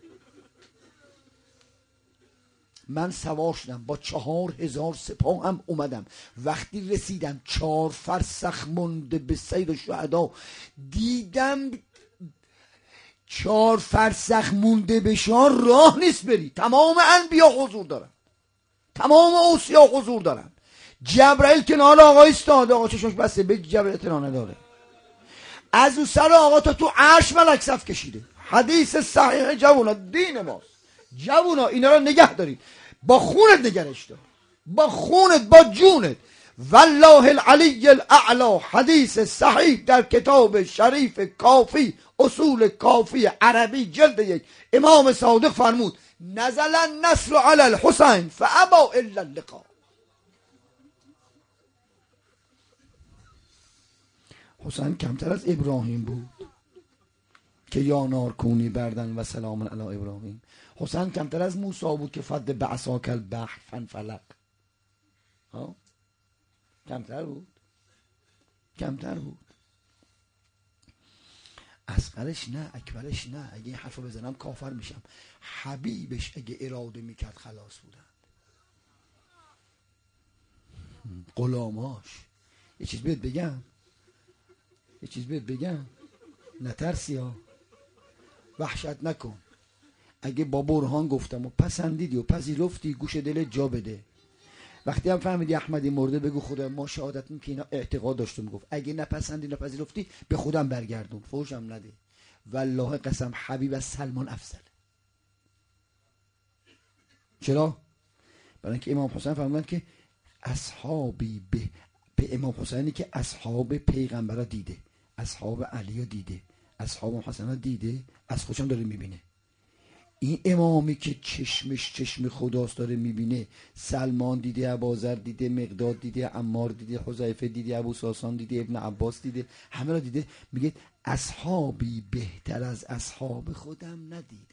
من سوار شدم با چهار هزار سپاه هم اومدم. وقتی رسیدم چهار فرسخ مونده به سید و شهدا، دیدم چهار فرسخ مونده به شهر راه نیست بری. تمام انبیا حضور دارن، تمام اوصیا حضور دارن. جبرائیل کنار آقا ایستاده، آقا چشمش بسته، به جبرائیل اطلاع نداره. از او سر آقا تا تو عرش ملک صف کشیده. حدیث صحیح جوونا، دین ماست. جوونا اینا رو نگه دارید، با خونت نگرش دار، با خونت، با جونت. والله العلی الاعلا، حدیث صحیح در کتاب شریف کافی، اصول کافی عربی جلد یک، امام صادق فرمود نزل النصر علی الحسین فابا الا اللقاء. حسین کمتر از ابراهیم بود که یا نار کونی بردن و سلام علی ابراهیم. حسین کمتر از موسی بود که فد بعصاک البحر فانفلق. ها کمتر بود، کمتر بود. اصغرش نه، اکبرش نه. اگه این حرفو بزنم کافر میشم. حبیبش اگه اراده میکرد خلاص بودن. غلاماش. یه چیز بهت بگم، یه چیز بهت بگم، نترسی ها، وحشت نکن. اگه با برهان گفتم و پسندیدی و پذیرفتی، گوش دل جا بده. وقتی هم فهمیدی احمدی مرده، بگو خدا ما شهادت میگیم که اینا اعتقاد داشتم. گفت اگه نپسندی نپذیرفتی به خودم برگردون، فوشم نده. والله قسم حبیب از سلمان افضل. چرا؟ برای اینکه امام حسین فرمودن که اصحابی به به امام حسینی که اصحاب پیغمبر را دیده، اصحاب علی را دیده، اصحاب حسن را دیده، از خودشم داره میبینه. این امامی که چشمش چشم خداست داره میبینه، سلمان دیده، ابوذر دیده، مقداد دیده، عمار دیده، حذیفه دیده، ابو ساسان دیده، ابن عباس دیده، همه را دیده. میگه اصحابی بهتر از اصحاب خودم ندیدم.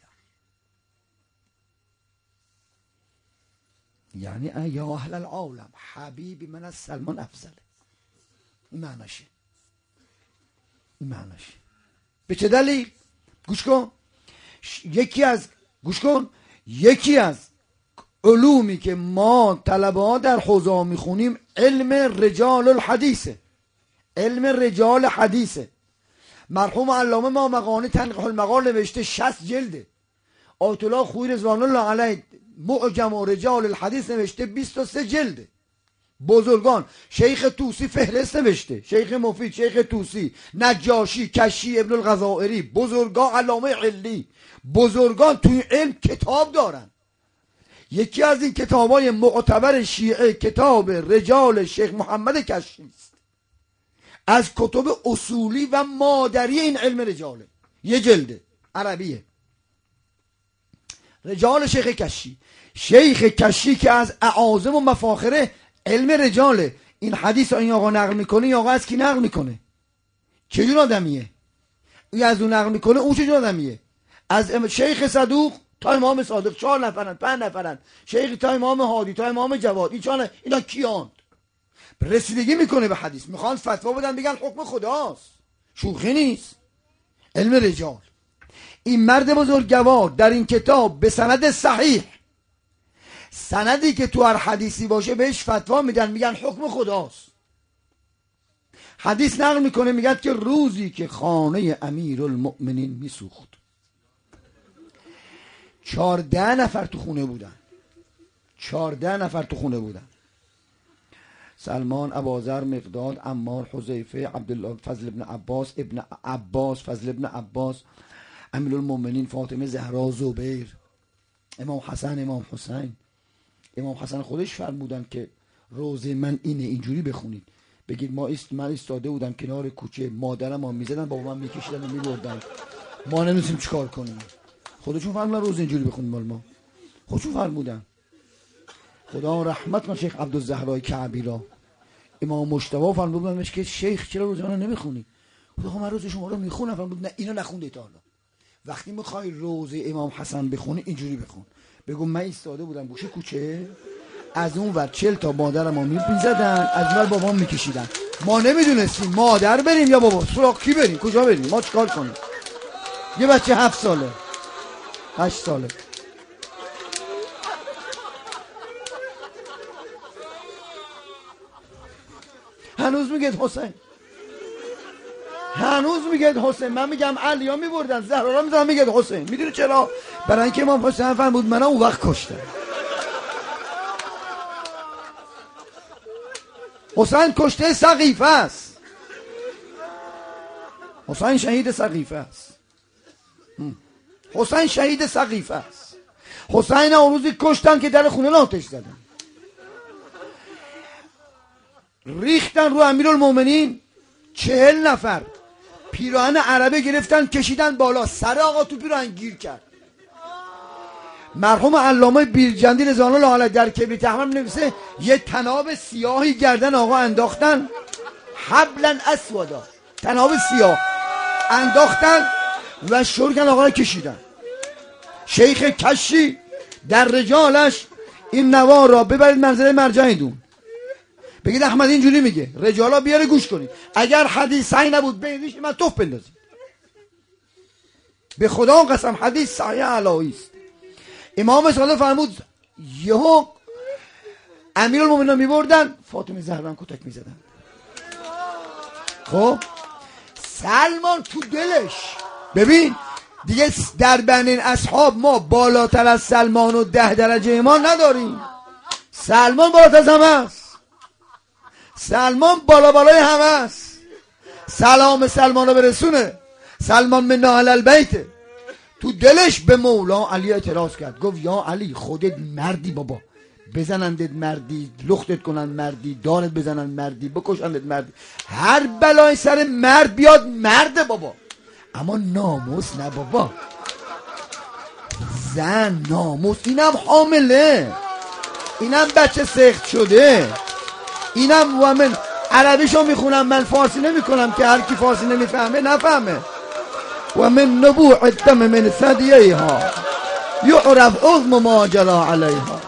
یعنی یا اهل العالم حبیبی من از سلمان افضله. این معناشه، این معناشه. به چه دلیل؟ گوش کن. یکی از گوش کن یکی از علومی که ما طلبه ها در حوزه میخونیم علم رجال الحدیثه. علم رجال حدیثه. مرحوم علامه مامقانی تنقیح المقال نوشته، شصت جلده. آیت الله خویی رضوان الله علیه معجم و رجال الحدیث نوشته، بیست و سه جلده. بزرگان شیخ طوسی فهرست نوشته، شیخ مفید، شیخ طوسی، نجاشی، کشی، ابن الغزائری، بزرگان علامه علی، بزرگان توی علم کتاب دارن. یکی از این کتابای معتبر شیعه کتاب رجال شیخ محمد کشی است، از کتب اصولی و مادری این علم رجاله. یه جلده، عربیه. رجال شیخ کشی. شیخ کشی که از اعاظم و مفاخره علم رجاله. این حدیث این آقا نقل میکنه، این آقا از کی نقل میکنه؟ چجور آدمیه؟ این از اون نقل میکنه، اون چجور آدمیه؟ از شیخ صدوق تا امام صادق چهار نفرن، پنج نفرن. شیخ تا امام هادی تا امام جواد، این چهار اینا کیاند؟ رسیدگی میکنه به حدیث، میخوان فتوا بدن بگن حکم خداست، شوخی نیست. علم رجال. این مرد بزرگوار در این کتاب به سند صحیح، سندی که تو هر حدیثی باشه بهش فتوا میدن، میگن حکم خداست. حدیث نقل میکنه، میگن که روزی که خانه امیرالمؤمنین میسوخت، چارده نفر تو خونه بودن. چارده نفر تو خونه بودن. سلمان، ابوذر، مقداد، عمار، حذیفه، عبدالله، فضل ابن عباس، ابن عباس، فضل ابن عباس، امیرالمؤمنین، فاطمه زهرا، زبیر، امام حسن، امام حسین. امام حسن خودش فرمودن که روزه من اینه، اینجوری بخونید. بگید ما است من ایستاده بودم کنار کوچه، مادرم ما میزدن، بابا من میکشیدن و میبردن، ما نمی‌دونیم چیکار کنیم. خودشون فرمودن روز اینجوری بخونیم. مال ما خودشون فرمودن. خدا رحمت کنه شیخ عبدالزهرای کعبی را. امام مجتبی فرمودن که شیخ چرا روز منو نمیخونی؟ خدا من روز شما رو میخونم. فرمود نه اینو نخوندید تا حالا. وقتی میخوای روزه امام حسن بخونی اینجوری بخون. بگو من ایستاده بودم گوشه کوچه، از اون ور چل تا مادرم ما میزدن، از اون ور بابام میکشیدن، ما نمیدونستیم مادر بریم یا بابا، سراغ کی بریم، کجا بریم، ما چیکار کنیم؟ یه بچه هفت ساله، هشت ساله. هنوز میگه حسین، هنوز میگه حسین. من میگم علی ها میبردن، زهرا میزن میگه حسین. میدونی چرا؟ برای اینکه امام حسین فرمود من اون وقت کشتم. حسین کشته سقیفه است. حسین شهید سقیفه است. حسین شهید سقیفه است. حسین اون روزی کشتن که در خونه آتش زدن، ریختن رو امیرالمومنین. چهل نفر پیراهن عربه گرفتن کشیدن بالا، سر آقا تو پیراهن گیر کرد. مرحوم علامه بیرجندی رضوان الله علیه در کبریت احمر نویسه یه تناب سیاهی گردن آقا انداختن، حبلا اسودا، تناب سیاه انداختن و شروع کردن آقا رو کشیدن. شیخ کشی در رجالش این نوار را ببرید منزل مرجعیدون، بگید احمد اینجوری میگه، رجالا بیاره گوش کنید، اگر حدیث صحیح نبود بینیش من توف بندازید. به خدا قسم حدیث صحیح الهی است. امام صادق فرمود یهو امیرالمومنین میبردن، فاطمه زهرا کتک میزدن. خب سلمان تو دلش، ببین دیگه در بین اصحاب ما بالاتر از سلمان و ده درجه ما نداریم. سلمان بالاتر از همه است. سلمان بالا بالای همه است. سلام سلمان رو برسونه. سلمان من اهل البیت. تو دلش به مولا علی اعتراض کرد، گفت یا علی خودت مردی بابا، بزنندت مردی، لختت کنن مردی، دارت بزنن مردی، بکشندت مردی، هر بلای سر مرد بیاد مرد بابا، اما ناموس نه بابا. زن ناموس، اینم حامله، اینم بچه سخت شده، اینم و من عربیشو میخونم، من فارسی نمیکنم که هر کی فارسی نمیفهمه نفهمه. و من نبوع الدم من ثدییها یعرف عظم ما جرى علیها.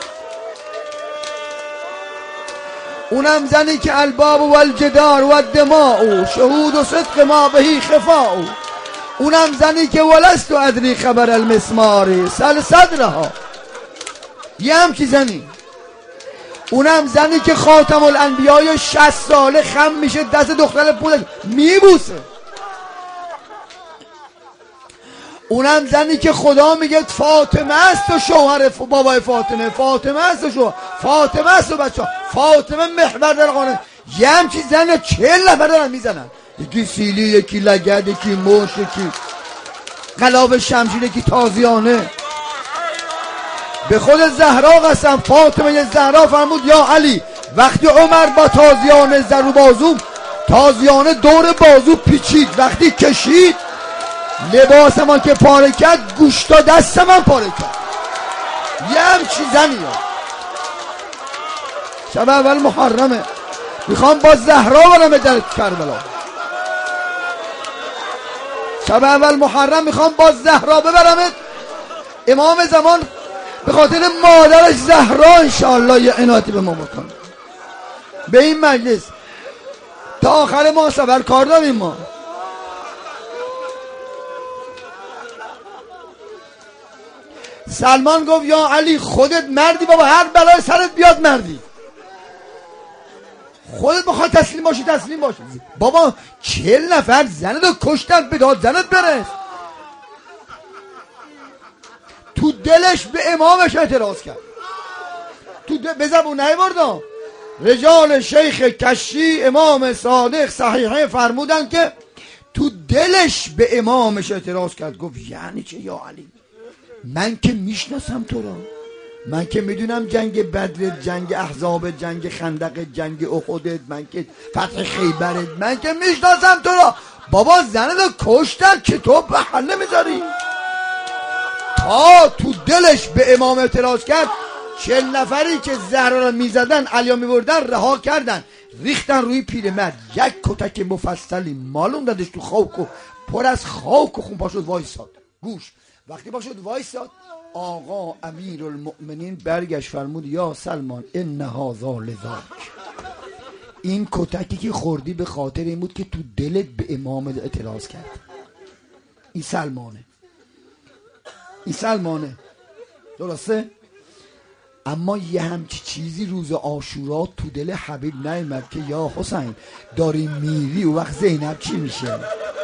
اونم زنی که الباب و الجدار و الدماء شهود و صدق ما بهی خفاء. اونم زنی که ولست و ادری خبر المسمار سل صدرها. یه همچی زنی. اونم زنی که خاتم الانبیای شصت ساله خم میشه دست دختر پولش میبوسه. اونم زنی که خدا میگه فاطمه است و شوهر بابای فاطمه، فاطمه است و شوهر فاطمه است و بچه ها، فاطمه محور در قانون. یه همچی زن چهل نفر دارن میزنن، یکی سیلی، یکی لگد، یکی موش، یکی قلاب شمشیر، یکی تازیانه. به خود زهرا قسم، فاطمه زهرا فرمود یا علی وقتی عمر با تازیانه زرو بازو، تازیانه دور بازو پیچید، وقتی کشید لباس من که پاره کرد، گوشتا دست من پاره کرد. یه همچی زنی ها. شب اول محرمه، میخوام با زهرا برم در کربلا. شب اول محرم میخوام با زهرا ببرم. امام زمان به خاطر مادرش زهرا انشاءالله یه عنایتی به ما بکنه. به این مجلس تا آخر ما صبر کار داریم ما. سلمان گفت یا علی خودت مردی بابا، هر بلای سرت بیاد مردی، خودت بخواد تسلیم باشی تسلیم باشی بابا. چهل نفر زنت رو کشتن، به داد زنت برس. تو دلش به امامش اعتراض کرد، تو دل... به زبون نیاوردن. رجال شیخ کشی امام صادق صحیحه فرمودن که تو دلش به امامش اعتراض کرد. گفت یعنی چه یا علی؟ من که میشناسم تو را، من که میدونم جنگ بدر، جنگ احزاب، جنگ خندق، جنگ احد، من که فتح خیبرت، من که میشناسم تو را. بابا زنه رو کشتن که تو به حل نمیذاری. تا تو دلش به امام اعتراض کرد، چهل نفری که زهرا را میزدن علیا میبردن رها کردن، ریختن روی پیرمرد، یک کتک مفصلی مالون دادش تو خاک و پر از خاک و خون پاشد وایساد. گوش وقتی باشد وایساد، آقا امیر المؤمنین برگشت فرمود یا سلمان ان هذا لذاک. این کتکی که خوردی به خاطر این بود که تو دلت به امام اعتراض کرد. این سلمانه، این سلمانه، درسته؟ اما یه همچی چیزی روز عاشورا تو دل حبیب نیامد که یا حسین داری میری و وقت زینب چی میشه؟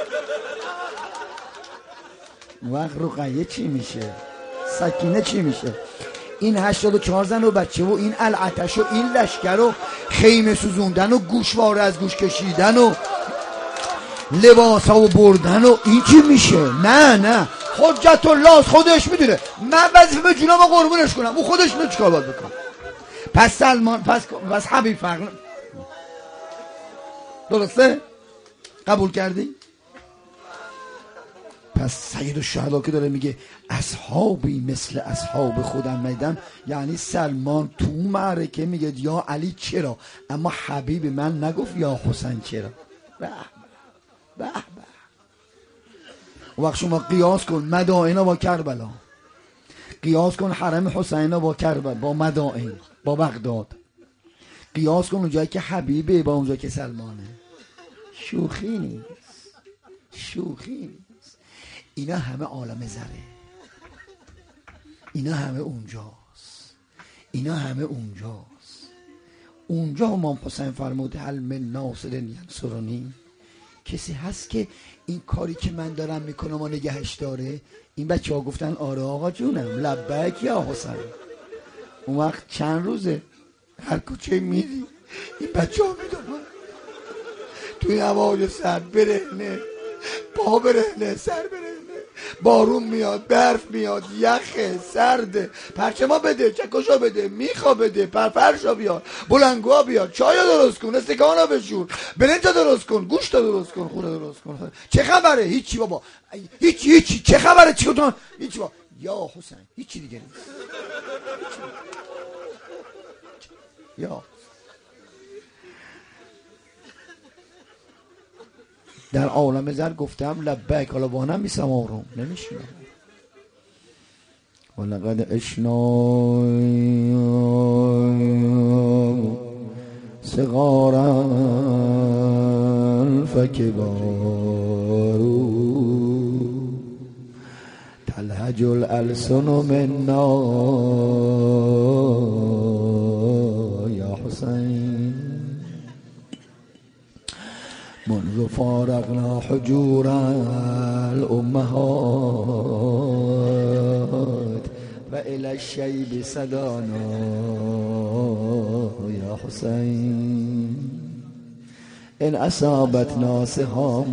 وقت رقیه چی میشه؟ سکینه چی میشه؟ این هشتاد و چهار زن و بچه و این العتش و این لشکر و خیمه سوزوندن و گوشواره از گوش کشیدن و لباس ها و بردن و این چی میشه؟ نه نه، حجت الله خودش میدونه. من وظیفه به جونم قربونش کنم، او خودش میدونه چیکار باید بکنه. پس سلمان پس پس حبیب فرق درسته؟ قبول کردی؟ پس سید الشهدا که داره میگه اصحابی مثل اصحاب خودم میدم، یعنی سلمان تو معرکه میگه یا علی چرا، اما حبیب من نگفت یا حسین چرا. به به به. وقت شما قیاس کن مدائن با کربلا، قیاس کن حرم حسین با کربلا، با مدائن، با بغداد، قیاس کن اونجایی که حبیبه با اونجایی که سلمانه. شوخی نیست، شوخی نیست. اینا همه عالم زره، اینا همه اونجاست، اینا همه اونجاست. اونجا امام حسین فرمود هل من ناصر ینصرنی، کسی هست که این کاری که من دارم میکنم و نگهش داره؟ این بچه ها گفتن آره آقا جونم، لبیک یا حسین. اون وقت چند روزه هر کوچه میری این بچه ها میدونن توی هوای سر برهنه، پا برهنه، سر برهنه، بارون میاد، برف میاد، یخه، سرده، پرچما بده، چکشا بده، میخا بده، پرپرشا بیاد، بلنگوها بیاد، چایا درست کن، استکانا بشور، برنجا درست کن، گوشتا درست کن، خونه درست کن. چه خبره؟ هیچی بابا، هیچی هیچی. چه خبره؟ چی کن؟ هیچی بابا. یا حسین هیچی دیگه نیست. یا در عالم زر گفتم لبیک، حالا بانم میسم آروم نمیشینم. ولقد اشنا صغارا فکبارو تلهج الالسن منا یا حسین منذ فارقنا حجور الأمهات و الى الشیب صدانا یا حسین ان اصابتنا سهام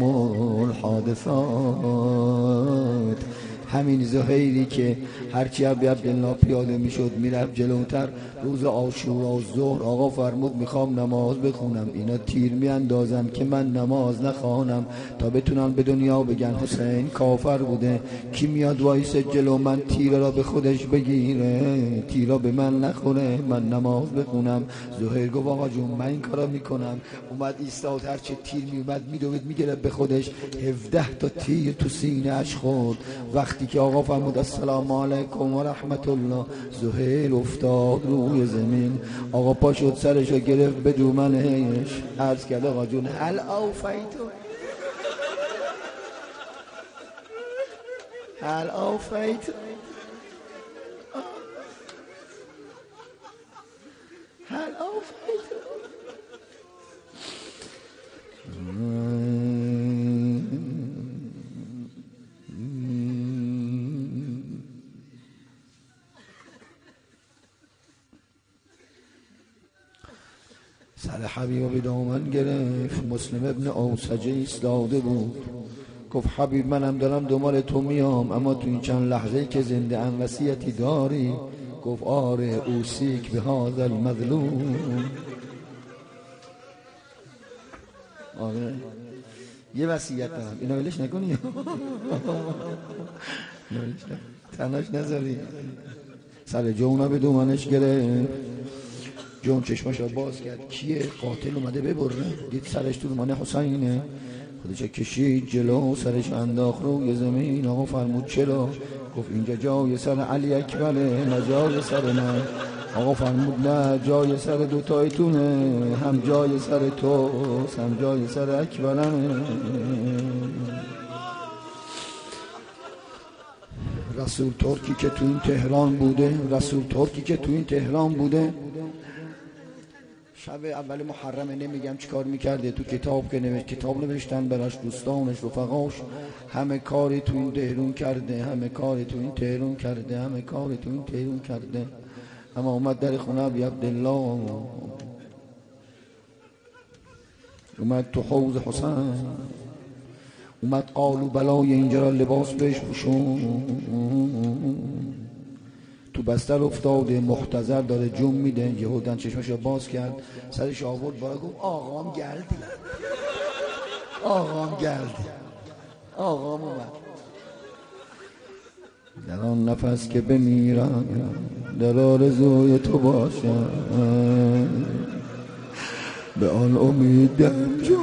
الحادثات. همین زهیری که هرچی عبی عبدالله پیاده میشد میرفت جلوتر، روز عاشورا ظهر آقا فرمود میخوام نماز بخونم، اینا تیر میاندازن که من نماز نخوانم تا بتونن به دنیا بگن حسین کافر بوده. کی میاد وایس جلو من تیر را به خودش بگیره، تیر را به من نخوره، من نماز بخونم. زهیر گفت آقا جون من این کارا میکنم. اومد ایستاد، هرچه تیر میومد میدوید میگرفت به خودش، هفده تا تیر تو سینه اش خورد. وقتی که آقا فرمود السلام علیکم و رحمت الله، زهیر افتاد روی زمین. آقا پا شد سرشو گرفت به دومنش، عرض کرد آقا جون هل اوفیتو، هل اوفیتو، هل اوفیتو. سر حبیب به دامن گرفت. مسلم ابن اوسجه ایستاده بود، گفت حبیب منم دارم دنبال تو میام، اما تو این چند لحظه که زنده ام وصیتی داری؟ گفت آره، اوصیک به هذا المظلوم. آره یه وصیت دارم، اینا ولش نکنی، تنهاش نذاری. سر جونا به دومنش گرفت. جون چشماشو باز کرد، کیه؟ قاتل اومده ببره. دید سرش تو دومنه حسینه، خودش کشید جلو، سرش انداخت روی زمین. آقا فرمود چرا؟ گفت اینجا جای سر علی اکبره، نه جای سر من. آقا فرمود نه، جای سر دوتایتونه، هم جای سر توست هم جای سر اکبرنه. رسول ترکی که تو این تهران بوده، رسول ترکی که تو این تهران بوده، شب اول محرم نمیگم چیکار میکرده، تو کتاب که نوشت، کتاب نوشتن براش دوستانش رفقاش، همه کاری تو این تهران کرده، همه کاری تو این تهران کرده، همه کاری تو این تهران کرده. اما اومد در خونه ابی عبدالله، اومد تو حوض حسین، اومد قالو بلای اینجا را لباس بهش پوشون، تو بستر افتاده محتضر داره جون میده. یهودن چشمشو باز کرد، سرش آورد بالا، گفت آقام گلد، آقام گلد، آقام اومد. در آن نفس که بمیرم در آرزوی تو باشم، به آن امیدم جا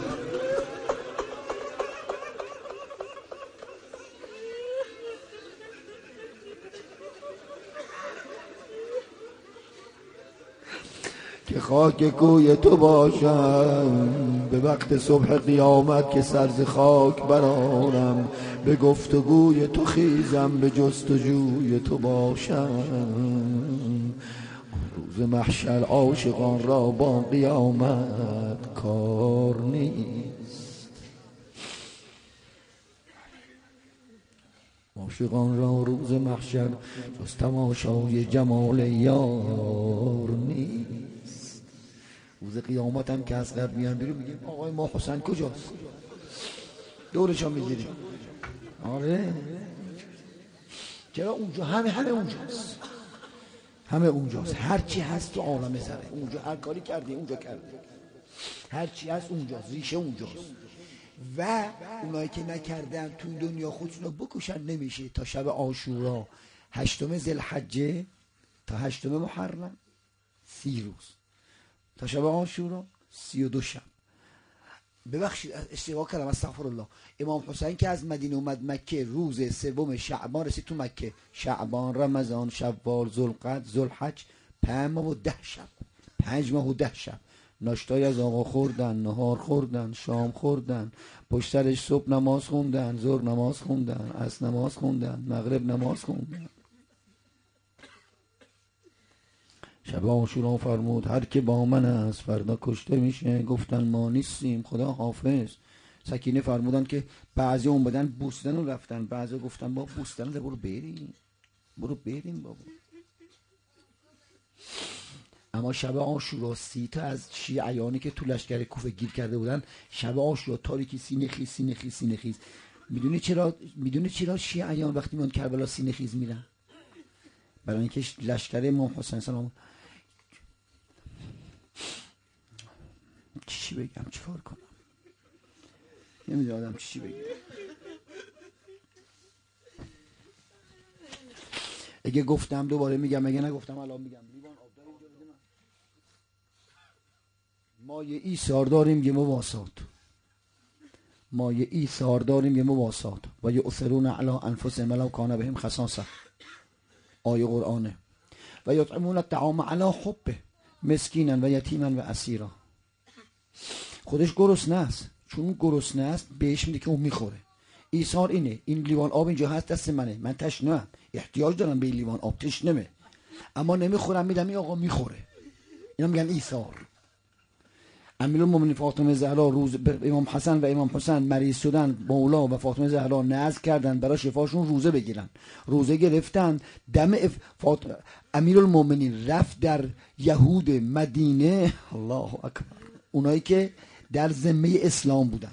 که خاک کوی تو باشم، به وقت صبح قیامت که سرز خاک برارم، به گفتگوی تو خیزم، به جستجوی تو باشم. روز محشر عاشقان را با قیامت کار نیست، عاشقان را روز محشر جز تماشای جمال یار نیست. روز قیامت هم که از قبر میان بیرون میگیم آقای ما حسین کجاست؟ دورشان میگیریم. آره چرا اونجا همه همه اونجاست، همه اونجاست، هر چی هست تو عالم ذره اونجا، هر کاری کردی اونجا کردی، هر چی هست اونجاست، ریشه اونجاست. و اونایی که نکردن تو دنیا خودشون رو بکشن نمیشه تا شب عاشورا هشتم ذوالحجه تا هشتم محرم سی روز، تا شب عاشورا سی و دو شب. ببخشید اشتباه کردم، استغفر الله. امام حسین که از مدینه اومد مکه روز سوم شعبان رسید تو مکه، شعبان، رمضان، شوال، ذوالقعده، ذوالحج، پنج ماه و ده شب، پنج ماه و ده شب ناشتای از آقا خوردن، نهار خوردن، شام خوردن، پشت سرش صبح نماز خوندن، ظهر نماز خوندن، عصر نماز خوندن، مغرب نماز خوندن. شب عاشورا فرمود هر که با من است فردا کشته میشه. گفتن ما نیستیم خدا حافظ. سکینه فرمودن که بعضی اومدن بوستن رو رفتن، بعضی گفتن با بوستن رو برو بریم، برو بریم بابا. اما شب عاشورا سی تا از شیعیانی که تو لشکر کوفه گیر کرده بودن شب عاشورا تاریکی سینه خیز سینه خیز سینه خیز. میدونی چرا میدونی چرا شیعیان وقتی میان کربلا سینه خیز میرن؟ برای اینکه لشکر امام حسین سلام چی بگم چیکار کنم نمیدونم آدم چی بگم. اگه گفتم دوباره میگم، اگه نگفتم الان میگم. لیوان آب داره اینجا بده من. ما یه ایثار داریم یه مواسات، ما یه ایثار داریم یه مواسات و یه اثرون علی انفسهم ولو کان بهم خصاصه، آیه قرآنه. و یطعمون الطعام علی حبه مسکینا و یتیما و اسیرا. خودش گرسنه است، چون گرسنه است بهش میده که اون میخوره. ایثار اینه، این لیوان آب اینجا هست دست منه، من تشنه‌ام، احتیاج دارم به این لیوان آب، تشنمه اما نمیخورم، میدم این آقا میخوره. اینا میگن ایثار. امیرالمومنین فاطمه زهرا روز امام حسن و امام حسین مریض شدن، مولا و فاطمه زهرا نذر کردن برای شفاشون روزه بگیرن، روزه گرفتن. دم اف... فاط... امیرالمومنین رفت در یهود مدینه، الله اکبر، اونایی که در ذمه اسلام بودن،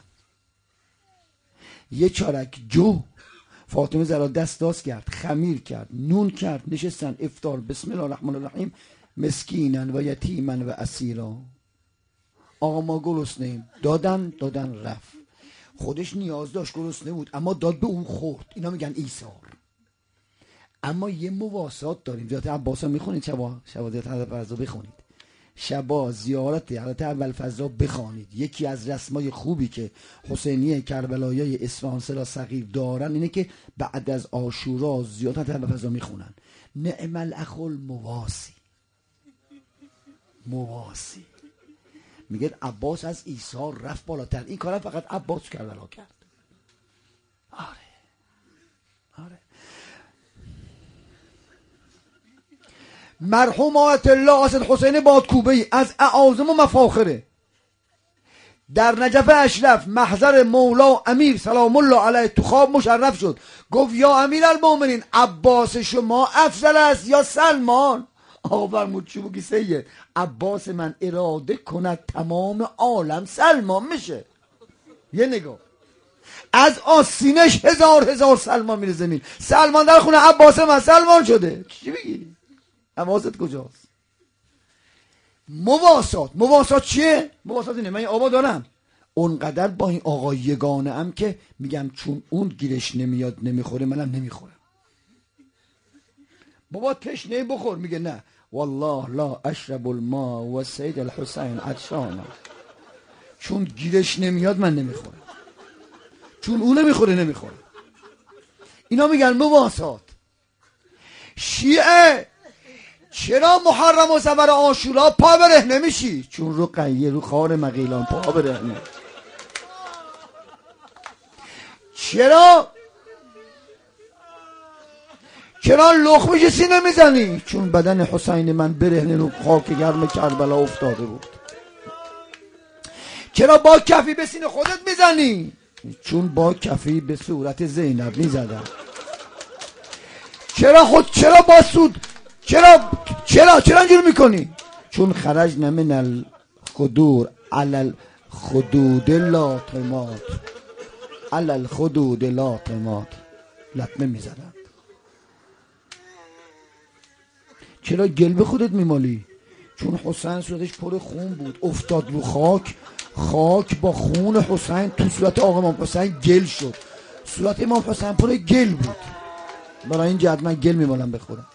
یه چارک جو فاطمه زهرا دست داز کرد، خمیر کرد، نون کرد، نشستن افطار، بسم الله الرحمن الرحیم، مسکینا و یتیما و اسیرا. آقا ما گرسنه‌ایم، دادن دادن رفت. خودش نیاز داشت، گرسنه بود اما داد به اون خورد. اینا میگن ایثار. اما یه مواسات داریم. زیارت عباس رو میخونید شبا، شبا زیارت ابوالفضل بخونید، شبا زیارت حضرت ابوالفضل بخوانید. یکی از رسمای خوبی که حسینیه کربلایی اصفهان سلا صغیر دارن اینه که بعد از عاشورا زیارت حضرت ابوالفضل میخونن. نعم الاخ المواسی، مواسی. میگه عباس از ایثار رفت بالاتر. این کارم فقط عباس کربلا کرد. آره آره. مرحوم آیت الله اسد حسین بادکوبه‌ای از اعاظم و مفاخره در نجف اشرف محضر مولا امیر سلام الله علیه تو خواب مشرف شد، گفت یا امیر المومنین عباس شما افضل است یا سلمان؟ آقا فرمود چی بگی سید؟ عباس من اراده کند تمام عالم سلمان میشه. یه نگاه از آستینش هزار هزار سلمان میره زمین. سلمان در خونه عباس من سلمان شده. چی بگی؟ حواست کجاست؟ مواسات. مواسات چیه؟ مواسات اینه من این آبا دارم، اونقدر با این آقا یگانه ام که میگم چون اون گیرش نمیاد نمیخوره منم نمیخورم. بابا تشنه بخور، میگه نه والله لا اشرب الماء و سید الحسین عطشانا. چون گیرش نمیاد من نمیخورم، چون اون نمیخوره نمیخورم. اینا میگن مواسات. شیعه چرا محرم و صفر عاشورا پا برهنه میشی؟ چون رو قیه رو خار مغیلان پا برهنه. چرا چرا لخمش سینه میزنی؟ چون بدن حسین من برهنه رو خاک گرم کربلا افتاده بود. چرا با کفی به سینه خودت میزنی؟ چون با کفی به صورت زینب میزدم. چرا خود چرا با سود چرا چرا چرا اینجوری میکنی؟ چون خرجنا من الخدور علی الخدود لاطمات، علی الخدود لاطمات، لطمه میزدن. چرا گل به خودت میمالی؟ چون حسین صورتش پر خون بود، افتاد رو خاک، خاک با خون حسین تو صورت آقا امام حسین گل شد، صورت امام حسین پر گل بود. برای این جهت من گل میمالم به خودم.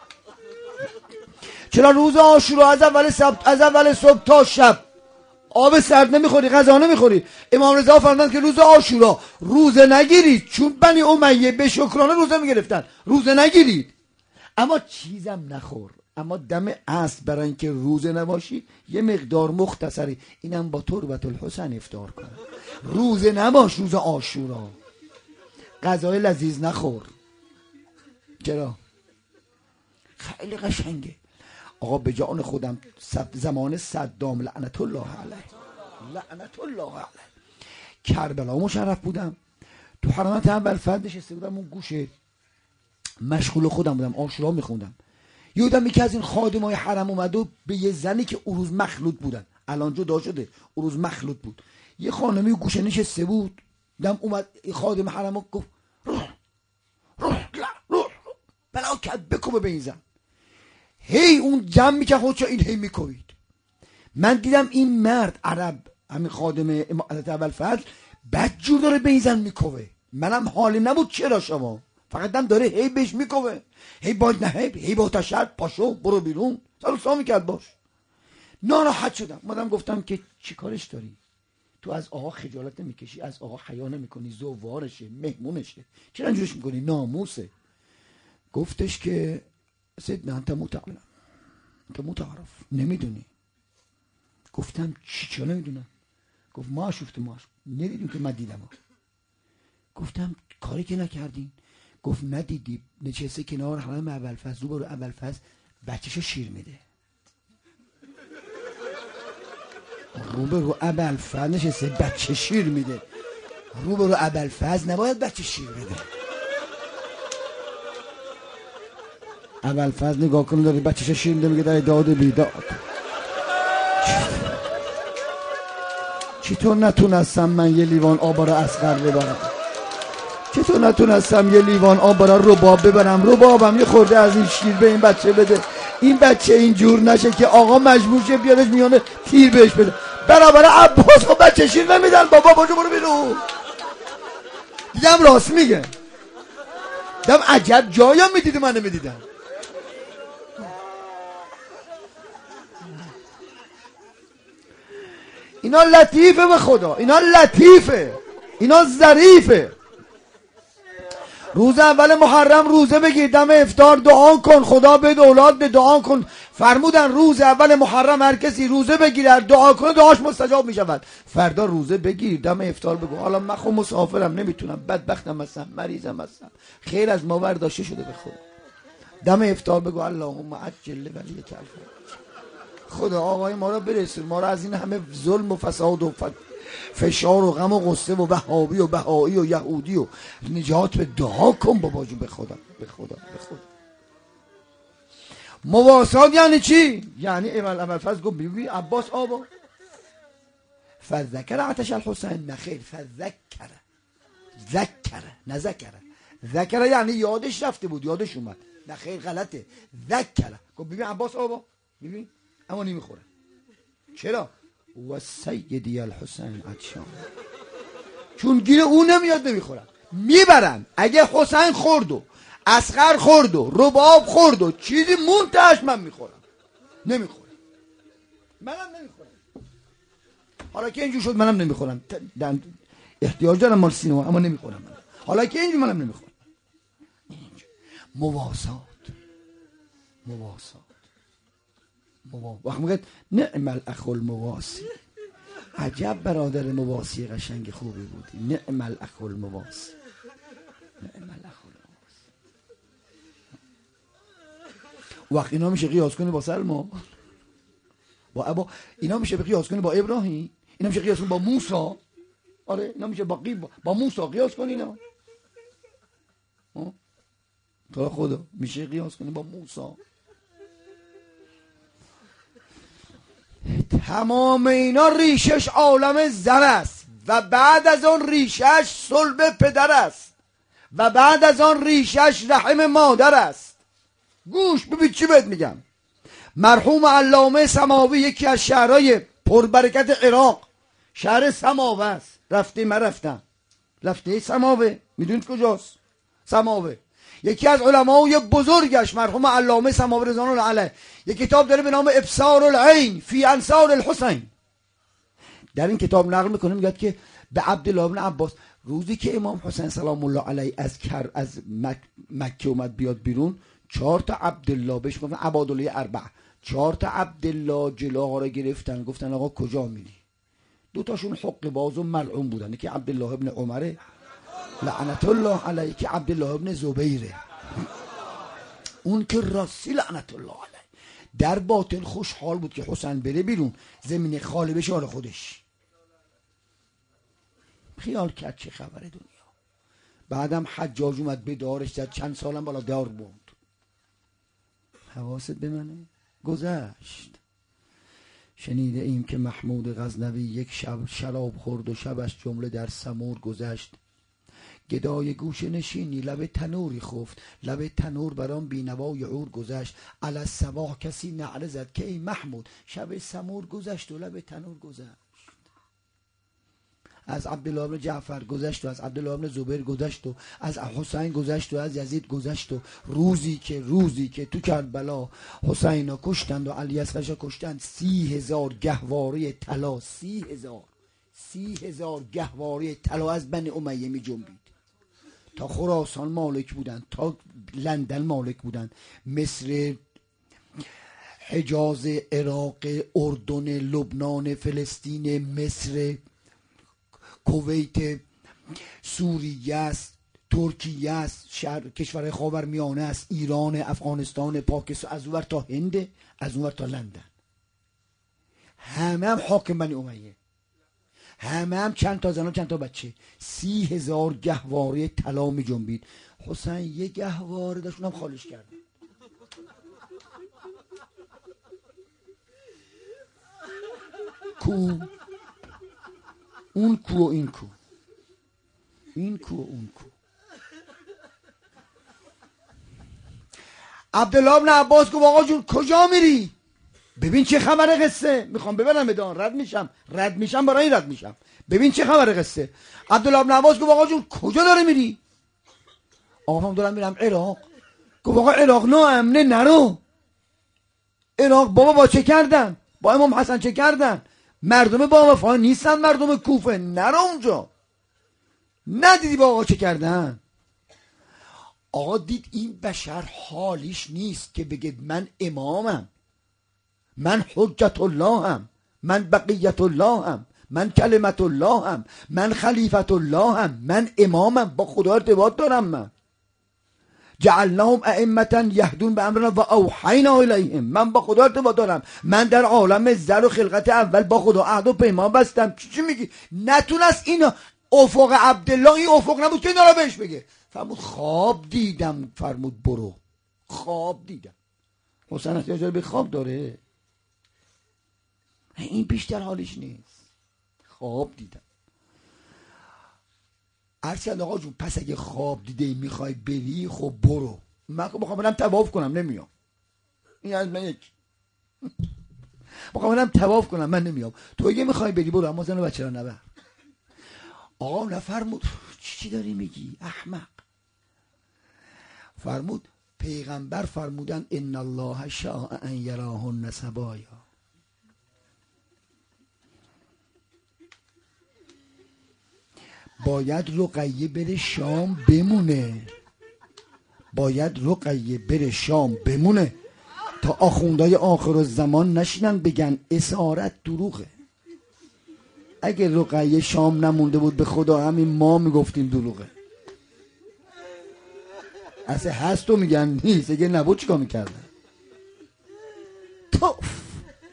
چرا روز عاشورا از اول صبح از اول صبح تا شب آب سرد نمیخوری، غذا نمیخوری؟ امام رضا فرمودند که روز عاشورا روزه نگیرید، چون بنی امیه به شکرانه روزه میگرفتن، روزه نگیرید اما چیزم نخور. اما دم عصر برای اینکه روزه نباشی یه مقدار مختصری، اینم با تربت الحسین افطار کن. روزه نباش روز عاشورا، غذای لذیذ نخور. چرا؟ خیلی قشنگه. آقا به جان خودم زمان صدام لعنت الله علیه، لعنت الله علیه، کربلا مشرف بودم، تو حرمت اول فرد نشسته بودم، اون گوشه مشغول خودم بودم، عاشورا میخوندم. یادم یکی از این خادمای حرم اومد و به یه زنی که اون روز مخلوط بودن، الان جدا شده، اون روز مخلوط بود، یه خانمی گوشه نشسته بود، دم اومد خادم حرم گفت روح روح روح بلا کرد بکوبه به این زن. هی اون جمع میکرد خودشو، این هی میکوید. من دیدم این مرد عرب، همین خادم حضرت اول فضل، بدجور داره به این زن میکوه. منم حالی نبود چرا شما، فقط دم داره هی بهش میکوه، هی باید نه هی با تشرد پاشو برو بیرون، سر سا میکرد باش. ناراحت شدم، مادم گفتم که چی کارش داری؟ تو از آقا خجالت نمیکشی؟ از آقا حیا نمیکنی؟ زوارشه، مهمونشه، چرا اینجوریش میکنی؟ ناموسه. گفتش که سیدنا انت متعلم، انت متعرف، نمیدونی. گفتم چی چرا نمیدونم؟ گفت ما شفتیم، ما ندیدیم که من دیدم. گفتم کاری که نکردین؟ گفت ندیدی نشسته کنار حرم ابوالفضل، رو برو ابوالفضل بچه‌شو شیر میده، رو برو ابوالفضل نشسته بچه شیر میده، رو برو ابوالفضل نباید بچه شیر بده. ابوالفضل نگاه کنه داره بچه‌شو شیر میده، میگه در داد بیداد. چطور نتونستم من یه لیوان آب را اصغر ببرم؟ چطور نتونستم یه لیوان آب را رباب ببرم؟ ربابم یه خورده از این شیر به این بچه بده، این بچه اینجور نشه که آقا مجبور شه بیادش میانه تیر بهش بده. برابر عباس خب بچه شیر نمیدن، بابا باشو برو بیرون. دیدم راست میگه، دیدم عجب جایم میدیدی من نمیدیدم. اینا لطیفه به خدا، اینا لطیفه، اینا ظریفه. روز اول محرم روزه بگیر، دم افطار دعا کن، خدا بده اولاد به دعا کن. فرمودن روز اول محرم هر کسی روزه بگیره دعا کنه دعاش مستجاب می شود. فردا روزه بگیر، دم افطار بگو حالا من خود مسافرم نمیتونم، بدبختم هستم، مریضم هستم، خیر از ما برداشته شده به خدا. دم افطار بگو اللهم عجل ولیک الفرج، خدا آقای ما را برسون، ما را از این همه ظلم و فساد و فشار و غم و غصه و وهابی و بهایی و یهودی و نجات به دعا کن بابا جون، به خدا به خدا به خدا. مواسات یعنی چی؟ یعنی اول اول فضل گفت بیبی عباس آبا فذکر عتش الحسین، نخیر فذکر، ذکر نه ذکر، ذکر یعنی یادش رفته بود، یادش اومد، نخیر غلطه، ذکر. گفت بیبی عباس آبا، بیبی اما نمیخوره. چرا؟ و سیدی الحسین عطشان، چون گیر اون نمیاد نمیخورن، میبرن. اگه حسین خورد و اصغر خورد و رباب خورد و چیزی منتهش من میخورم، نمیخورم، منم نمیخورم. حالا که اینجور شد منم نمیخورم، احتیاج دارم مال سینما اما نمیخورم من. حالا که اینجور منم نمیخورم. مواسات مواسات وقت میگه نعم الاخ المواسی، عجب برادر مواسی قشنگ خوبی بودی، نعم الاخ المواسی، نعم الاخ المواسی. وقت اینا میشه قیاس کنی با سلمان، با ابا، اینا میشه قیاس کنی با ابراهیم، اینا میشه قیاس کنی با موسی، آره اینا میشه با قیب با موسی قیاس کنی. اینا تو خدا میشه قیاس کنی با موسی. تمام اینا ریشش عالم زر است و بعد از آن ریشش صلب پدر است و بعد از آن ریشش رحم مادر است. گوش ببین چی بهت میگم. مرحوم علامه سماوی یکی از شهرهای پربرکت عراق شهر سماوه است. رفتی من رفتم رفتی سماوه، میدونید کجاست سماوه؟ یکی از علمای بزرگش مرحوم علامه سماوی رضوان الله علیه یک کتاب داره به نام ابصار العین فی انصار الحسین. در این کتاب نقل میکنه میگه که به عبدالله بن عباس روزی که امام حسین سلام الله علیه از کر از مک... مکه اومد بیاد بیرون، چهار تا عبدالله بهش گفتن عبادله اربع، چهار تا عبدالله جلوها رو گرفتن گفتن آقا کجا میری؟ دو تاشون حق باز و ملعون بودن، که عبدالله ابن عمره لعنت الله علیه، که عبدالله ابن زبیره اون که راستی لعنت الله علیه. در باطن خوشحال بود که حسین بره بیرون زمین خالی بشه برای خودش. خیال کرد چه خبر دنیا. بعدم حجاج اومد به دارش زد، چند سالم بالا دار بود. حواست به منه؟ گذشت. شنیده ایم که محمود غزنوی یک شب شراب خورد و شبش جمله در سمور گذشت. گدای گوشه نشینی لب تنوری خفت، لب تنور برام بینوای عور گذشت. علی الصباح کسی نعره زد که ای محمود شب سمور گذشت و لب تنور گذشت. از عبدالله بن جعفر گذشت و از عبدالله بن زبیر گذشت و از حسین گذشت و از یزید گذشت و روزی که روزی که تو کربلا حسین کشتند و علی اصغرش کشتند، سی هزار گهواره طلا سی هزار سی هزار گهواره طلا از بنی امیه می جنبید. تا خراسان مالک بودند، تا لندن مالک بودند، مصر، حجاز، عراق، اردن، لبنان، فلسطین، مصر، کویت، سوریه است، ترکیه است، شهر کشور خاورمیانه است، ایران، افغانستان، پاکستان، از اونور تا هند، از اونور تا لندن، همه هم حاکم بنی امیه، همه هم چند تا زن و چند تا بچه. سی هزار گهواره طلا می جنبید. حسین یه گهواره داشت، اونم خالش کرد. کو اون کو و این کو، این کو و اون کو. عبدالله بن عباس گفت آقا جون کجا میری؟ ببین چه خبر قصه، میخوام ببرم بدان، رد میشم رد میشم برای این رد میشم. ببین چه خبر قصه. عبدالله بن عباس گفت آقا جون کجا داره میری؟ آقا هم دارم میرم عراق. گفت آقا عراق نه امنه نرو. عراق بابا با چه کردن؟ با امام حسن چه کردن؟ مردم با وفا نیستن، مردم کوفه، نرو اونجا. ندیدی با آقا چه کردن؟ آقا دید این بشر حالیش نیست که بگه من امامم، من حجت الله هم، من بقیت الله هم، من کلمت الله هم، من خلیفت الله هم، من امامم، با خدا ارتباط دارم. من جعلناهم ائمة یهدون بامرنا و اوحینا الیهم، من با خدا ارتباط دارم. من در عالم زر و خلقت اول با خدا عهد و پیمان بستم. چی چی میگی؟ نتونست این افق عبدالله، این افق نبود که اینا رو بهش بگه. فرمود خواب دیدم. فرمود برو. خواب دیدم. حسین احتیاج به خواب داره؟ این بیشتر حالش نیست. خواب دیدم. ارشد آقا جون پس اگه خواب دیده میخوای بری، خب برو. من بخوام برم طواف کنم نمیام. این از من یک بخوام برم طواف کنم من نمیام. تو اگه میخوای بری برو، اما زن و بچه را نبر. آقا نفرمود چی داری میگی احمق؟ فرمود پیغمبر فرمودن ان الله شاء ان یراهن سبایا. باید رقیه بره شام بمونه، باید رقیه بره شام بمونه تا آخوندهای آخر الزمان نشینن بگن اسارت دروغه. اگه رقیه شام نمونده بود به خدا همین ما میگفتیم دروغه. اصلا هست و میگن نیست، اگه نبود چیکار میکردن؟ توف.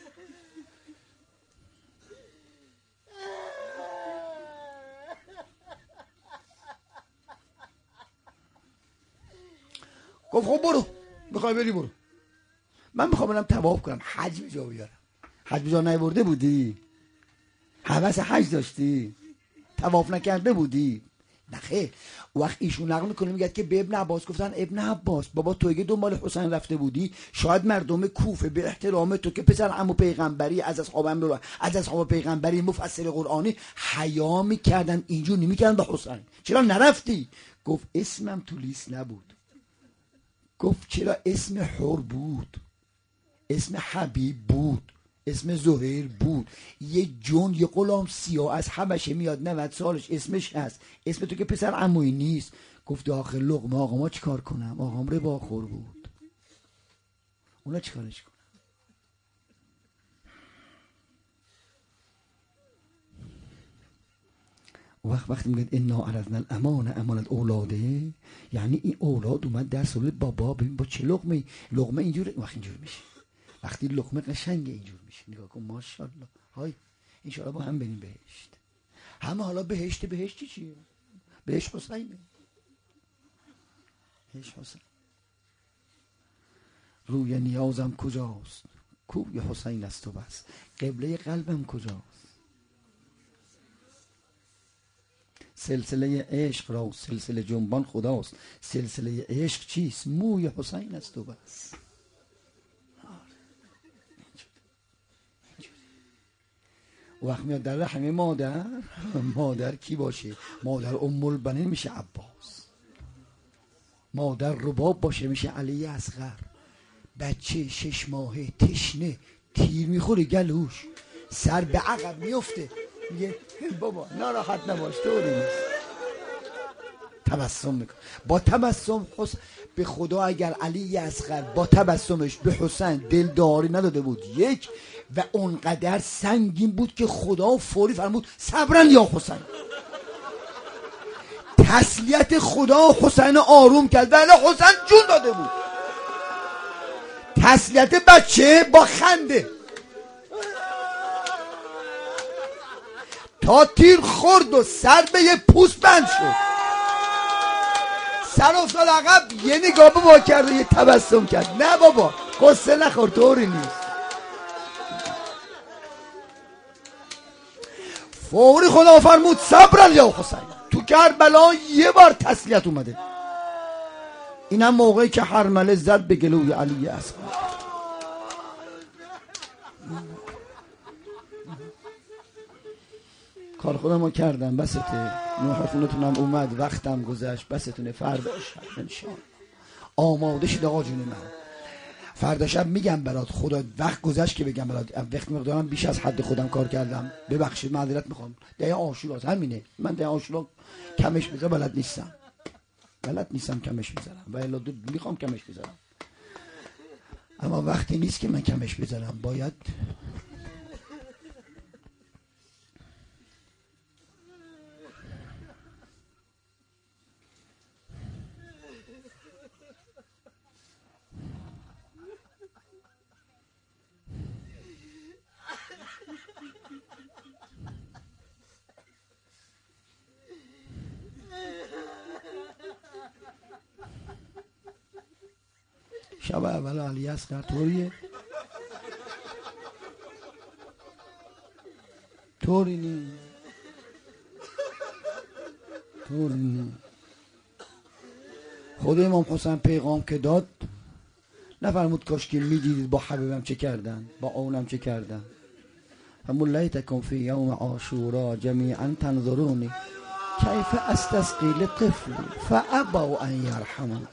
گفت خب برو، میخوای بری برو. من میخوام برم طواف کنم، حج به جا بیارم. حج به جا نیاورده بودی؟ هوس حج داشتی؟ طواف نکرده بودی؟ نخیر. وقت ایشون نقل میکنه میگه که به ابن عباس گفتن ابن عباس بابا تو اگه دنبال حسین رفته بودی شاید مردم کوفه به احترام تو که پسر عمو پیغمبری از اصحاب امر از اصحاب پیغمبری مفسر قرآنی حیا میکردن اینجور نمیکردن به حسین. چرا نرفتی؟ گفت اسمم تو لیست نبود. گفت چرا؟ اسم حر بود، اسم حبیب بود، اسم زهیر بود. یه جون یه غلام سیاه از حبشه میاد نود سالش اسمش هست، اسم تو که پسر عمویی نیست. گفت داخل لقمه آقا ما چیکار کنم؟ آقام ربا خور بود، اونا چیکارش کنم؟ وقت وقتی میگه انا عرضنا الامانه امانت اولاده، یعنی این اولاد اومد در سلول بابا. ببین با چه لقمه لقمه اینجوری وقت اینجوری میشه، وقتی لقمه قشنگه اینجور میشه. نگاه کن ماشاءالله. های ان شاء الله با هم بریم بهشت. همه حالا بهشت بهشت چیه؟ بهشت حسینه. بهشت حسین. روی نیازم کجاست؟ کوی حسین است و بس. قبله قلبم کجاست؟ سلسله عشق را سلسله جنبان خداست. سلسله عشق چیست؟ موی حسین است و بس. وقت میاد در رحم مادر، مادر کی باشه؟ مادر ام البنین میشه عباس. مادر رباب باشه میشه علی اصغر. بچه شش ماهه تشنه تیر میخوره گلوش، سر به عقب میفته میگه بابا ناراحت نباش طوری نیست. تبسم میکنه با تبسم. حسین به خدا اگر علی اصغر با تبسمش به حسین دلداری نداده بود یک و اونقدر سنگین بود که خدا فوری فرمود صبرن یا حسین. تسلیت خدا حسین آروم کرد ولی حسین جون داده بود. تسلیت بچه با خنده تا تیر خورد و سر به یه پوست بند شد، سر افتاد عقب، یه نگاه به ما کرد و یه تبسم کرد. نه بابا قصه نخور طوری نیست. فوری خدا فرمود صبر یا حسین. تو کربلا یه بار تسلیت اومده. اینم موقعی که هرمله زد به گلوی علی اصغر. کار خودم رو کردم بسته. نوح خونتونم اومد، وقتم گذشت، بستونه. فردا شب انشاءالله آماده شد آقا جون من. فردا شب میگم برات. خدا وقت گذشت که بگم برات. وقت مقدارم بیش از حد خودم کار کردم، ببخشید معذرت میخوام. ده عاشوراست همینه. من ده عاشورا کمش بذارم بلد نیستم، بلد نیستم کمش بذارم و الا میخوام کمش بذارم، اما وقتی نیست که من کمش بذارم. باید شب اول علی اصغر طوریه طوری نی طوری نی. خود امام حسین پیغام که داد نفرمود کاش که میدیدید با حبیبم چه کردن، با اونم چه کردن. همون لیتکم فی یوم عاشورا جمیعا تنظرونی کیف استسقی لطفلی فابوا ان یرحمون.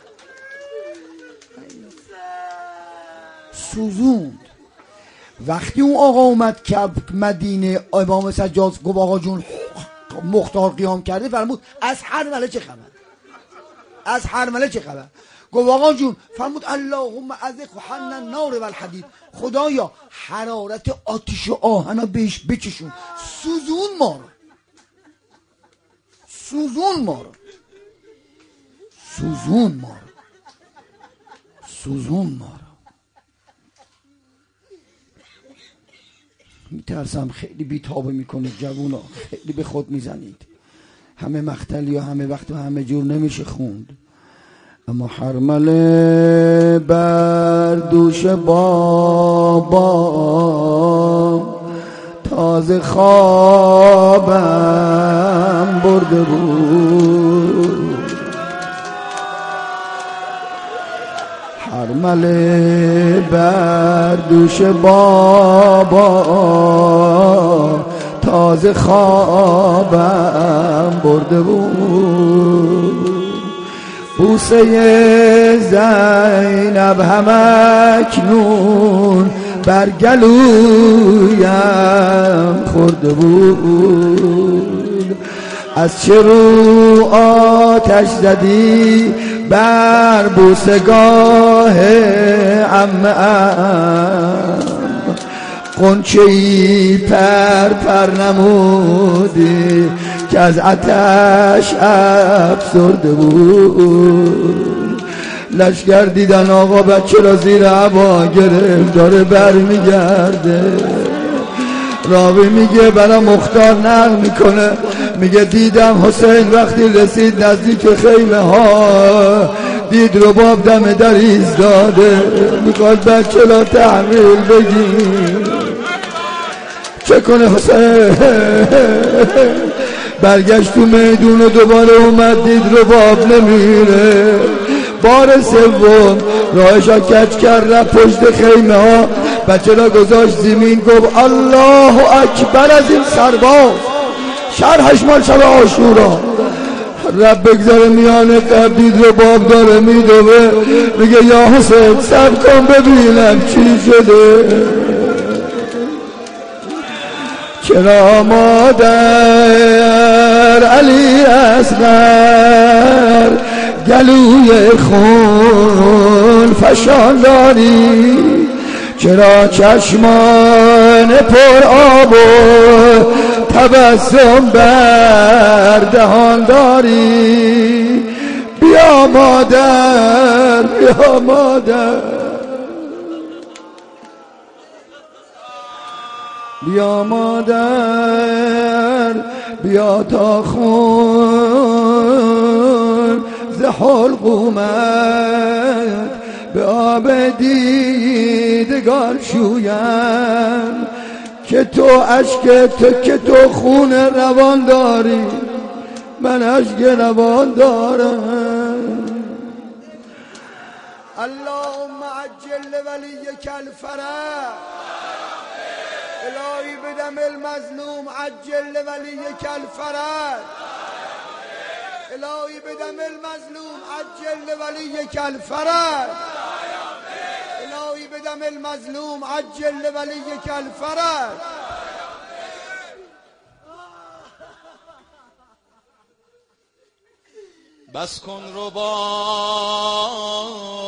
سوزوند. وقتی اون آقا اومد که مدینه امام سجاد گفت آقا جون مختار قیام کرده، فرمود از هرمله چه خبر؟ از هرمله چه خبر؟ گفت آقا جون، فرمود اللهم ازق حن النار و الحدید. خدایا حرارت آتش و آهنا بهش بچشون. سوزون ما رو، سوزون ما رو، سوزون ما رو، سوزون ما رو. میترسم خیلی بیتابه میکنه جوونا، خیلی به خود میزنید. همه مختلی و همه وقت و همه جور نمیشه خوند. اما هرمله بر دوش بابا تازه خوابم برده بود. محمل بر دوش بابا تازه خوابم برده بود. بوسه زینب هم اکنون بر گلویم خورده بود. از چه رو آتش زدی بر بوسگاه عمه‌ام، غنچه‌ای پر پر نمودی که از آتش افسرده بود. لشگر دیدن آقا بچه را زیر هوا گرفت داره بر میگرده. راوی میگه برا مختار نقل میکنه، میگه دیدم حسین وقتی رسید نزدیک خیمه ها دید رباب دم در ایستاده، میخواد بچه را تحویل بگیر. چه کنه حسین؟ برگشت تو میدون و دوباره اومد دید رباب نمیره. بار سوم راهشا کج کرد رفت پشت خیمه ها، بچه را گذاشت زمین، گفت الله اکبر از این سرباز. شرحش مال شب عاشورا. رب بگذاره میانه قبل دید رباب داره میدوه، میگه یا حسین صبر کن ببینم چی شده. چرا مادر علی اصغر گلوی خون فشان داری؟ چرا چشمان پر آب و تبسم بر دهان داری؟ بیا مادر، بیا مادر، بیا مادر، بیا تا خون ز حلقومت به آب دیدگان شویم، که تو اشک تو که تو خون روان داری، من اشک روان دارم. اللهم عجل ولیک الفرج. الهی بدم المظلوم عجل ولیک الفرج. الهی بدم المظلوم عجل ولیک الفرج. الهی بدم المظلوم عجل ولیک الفرج. بس کن رباب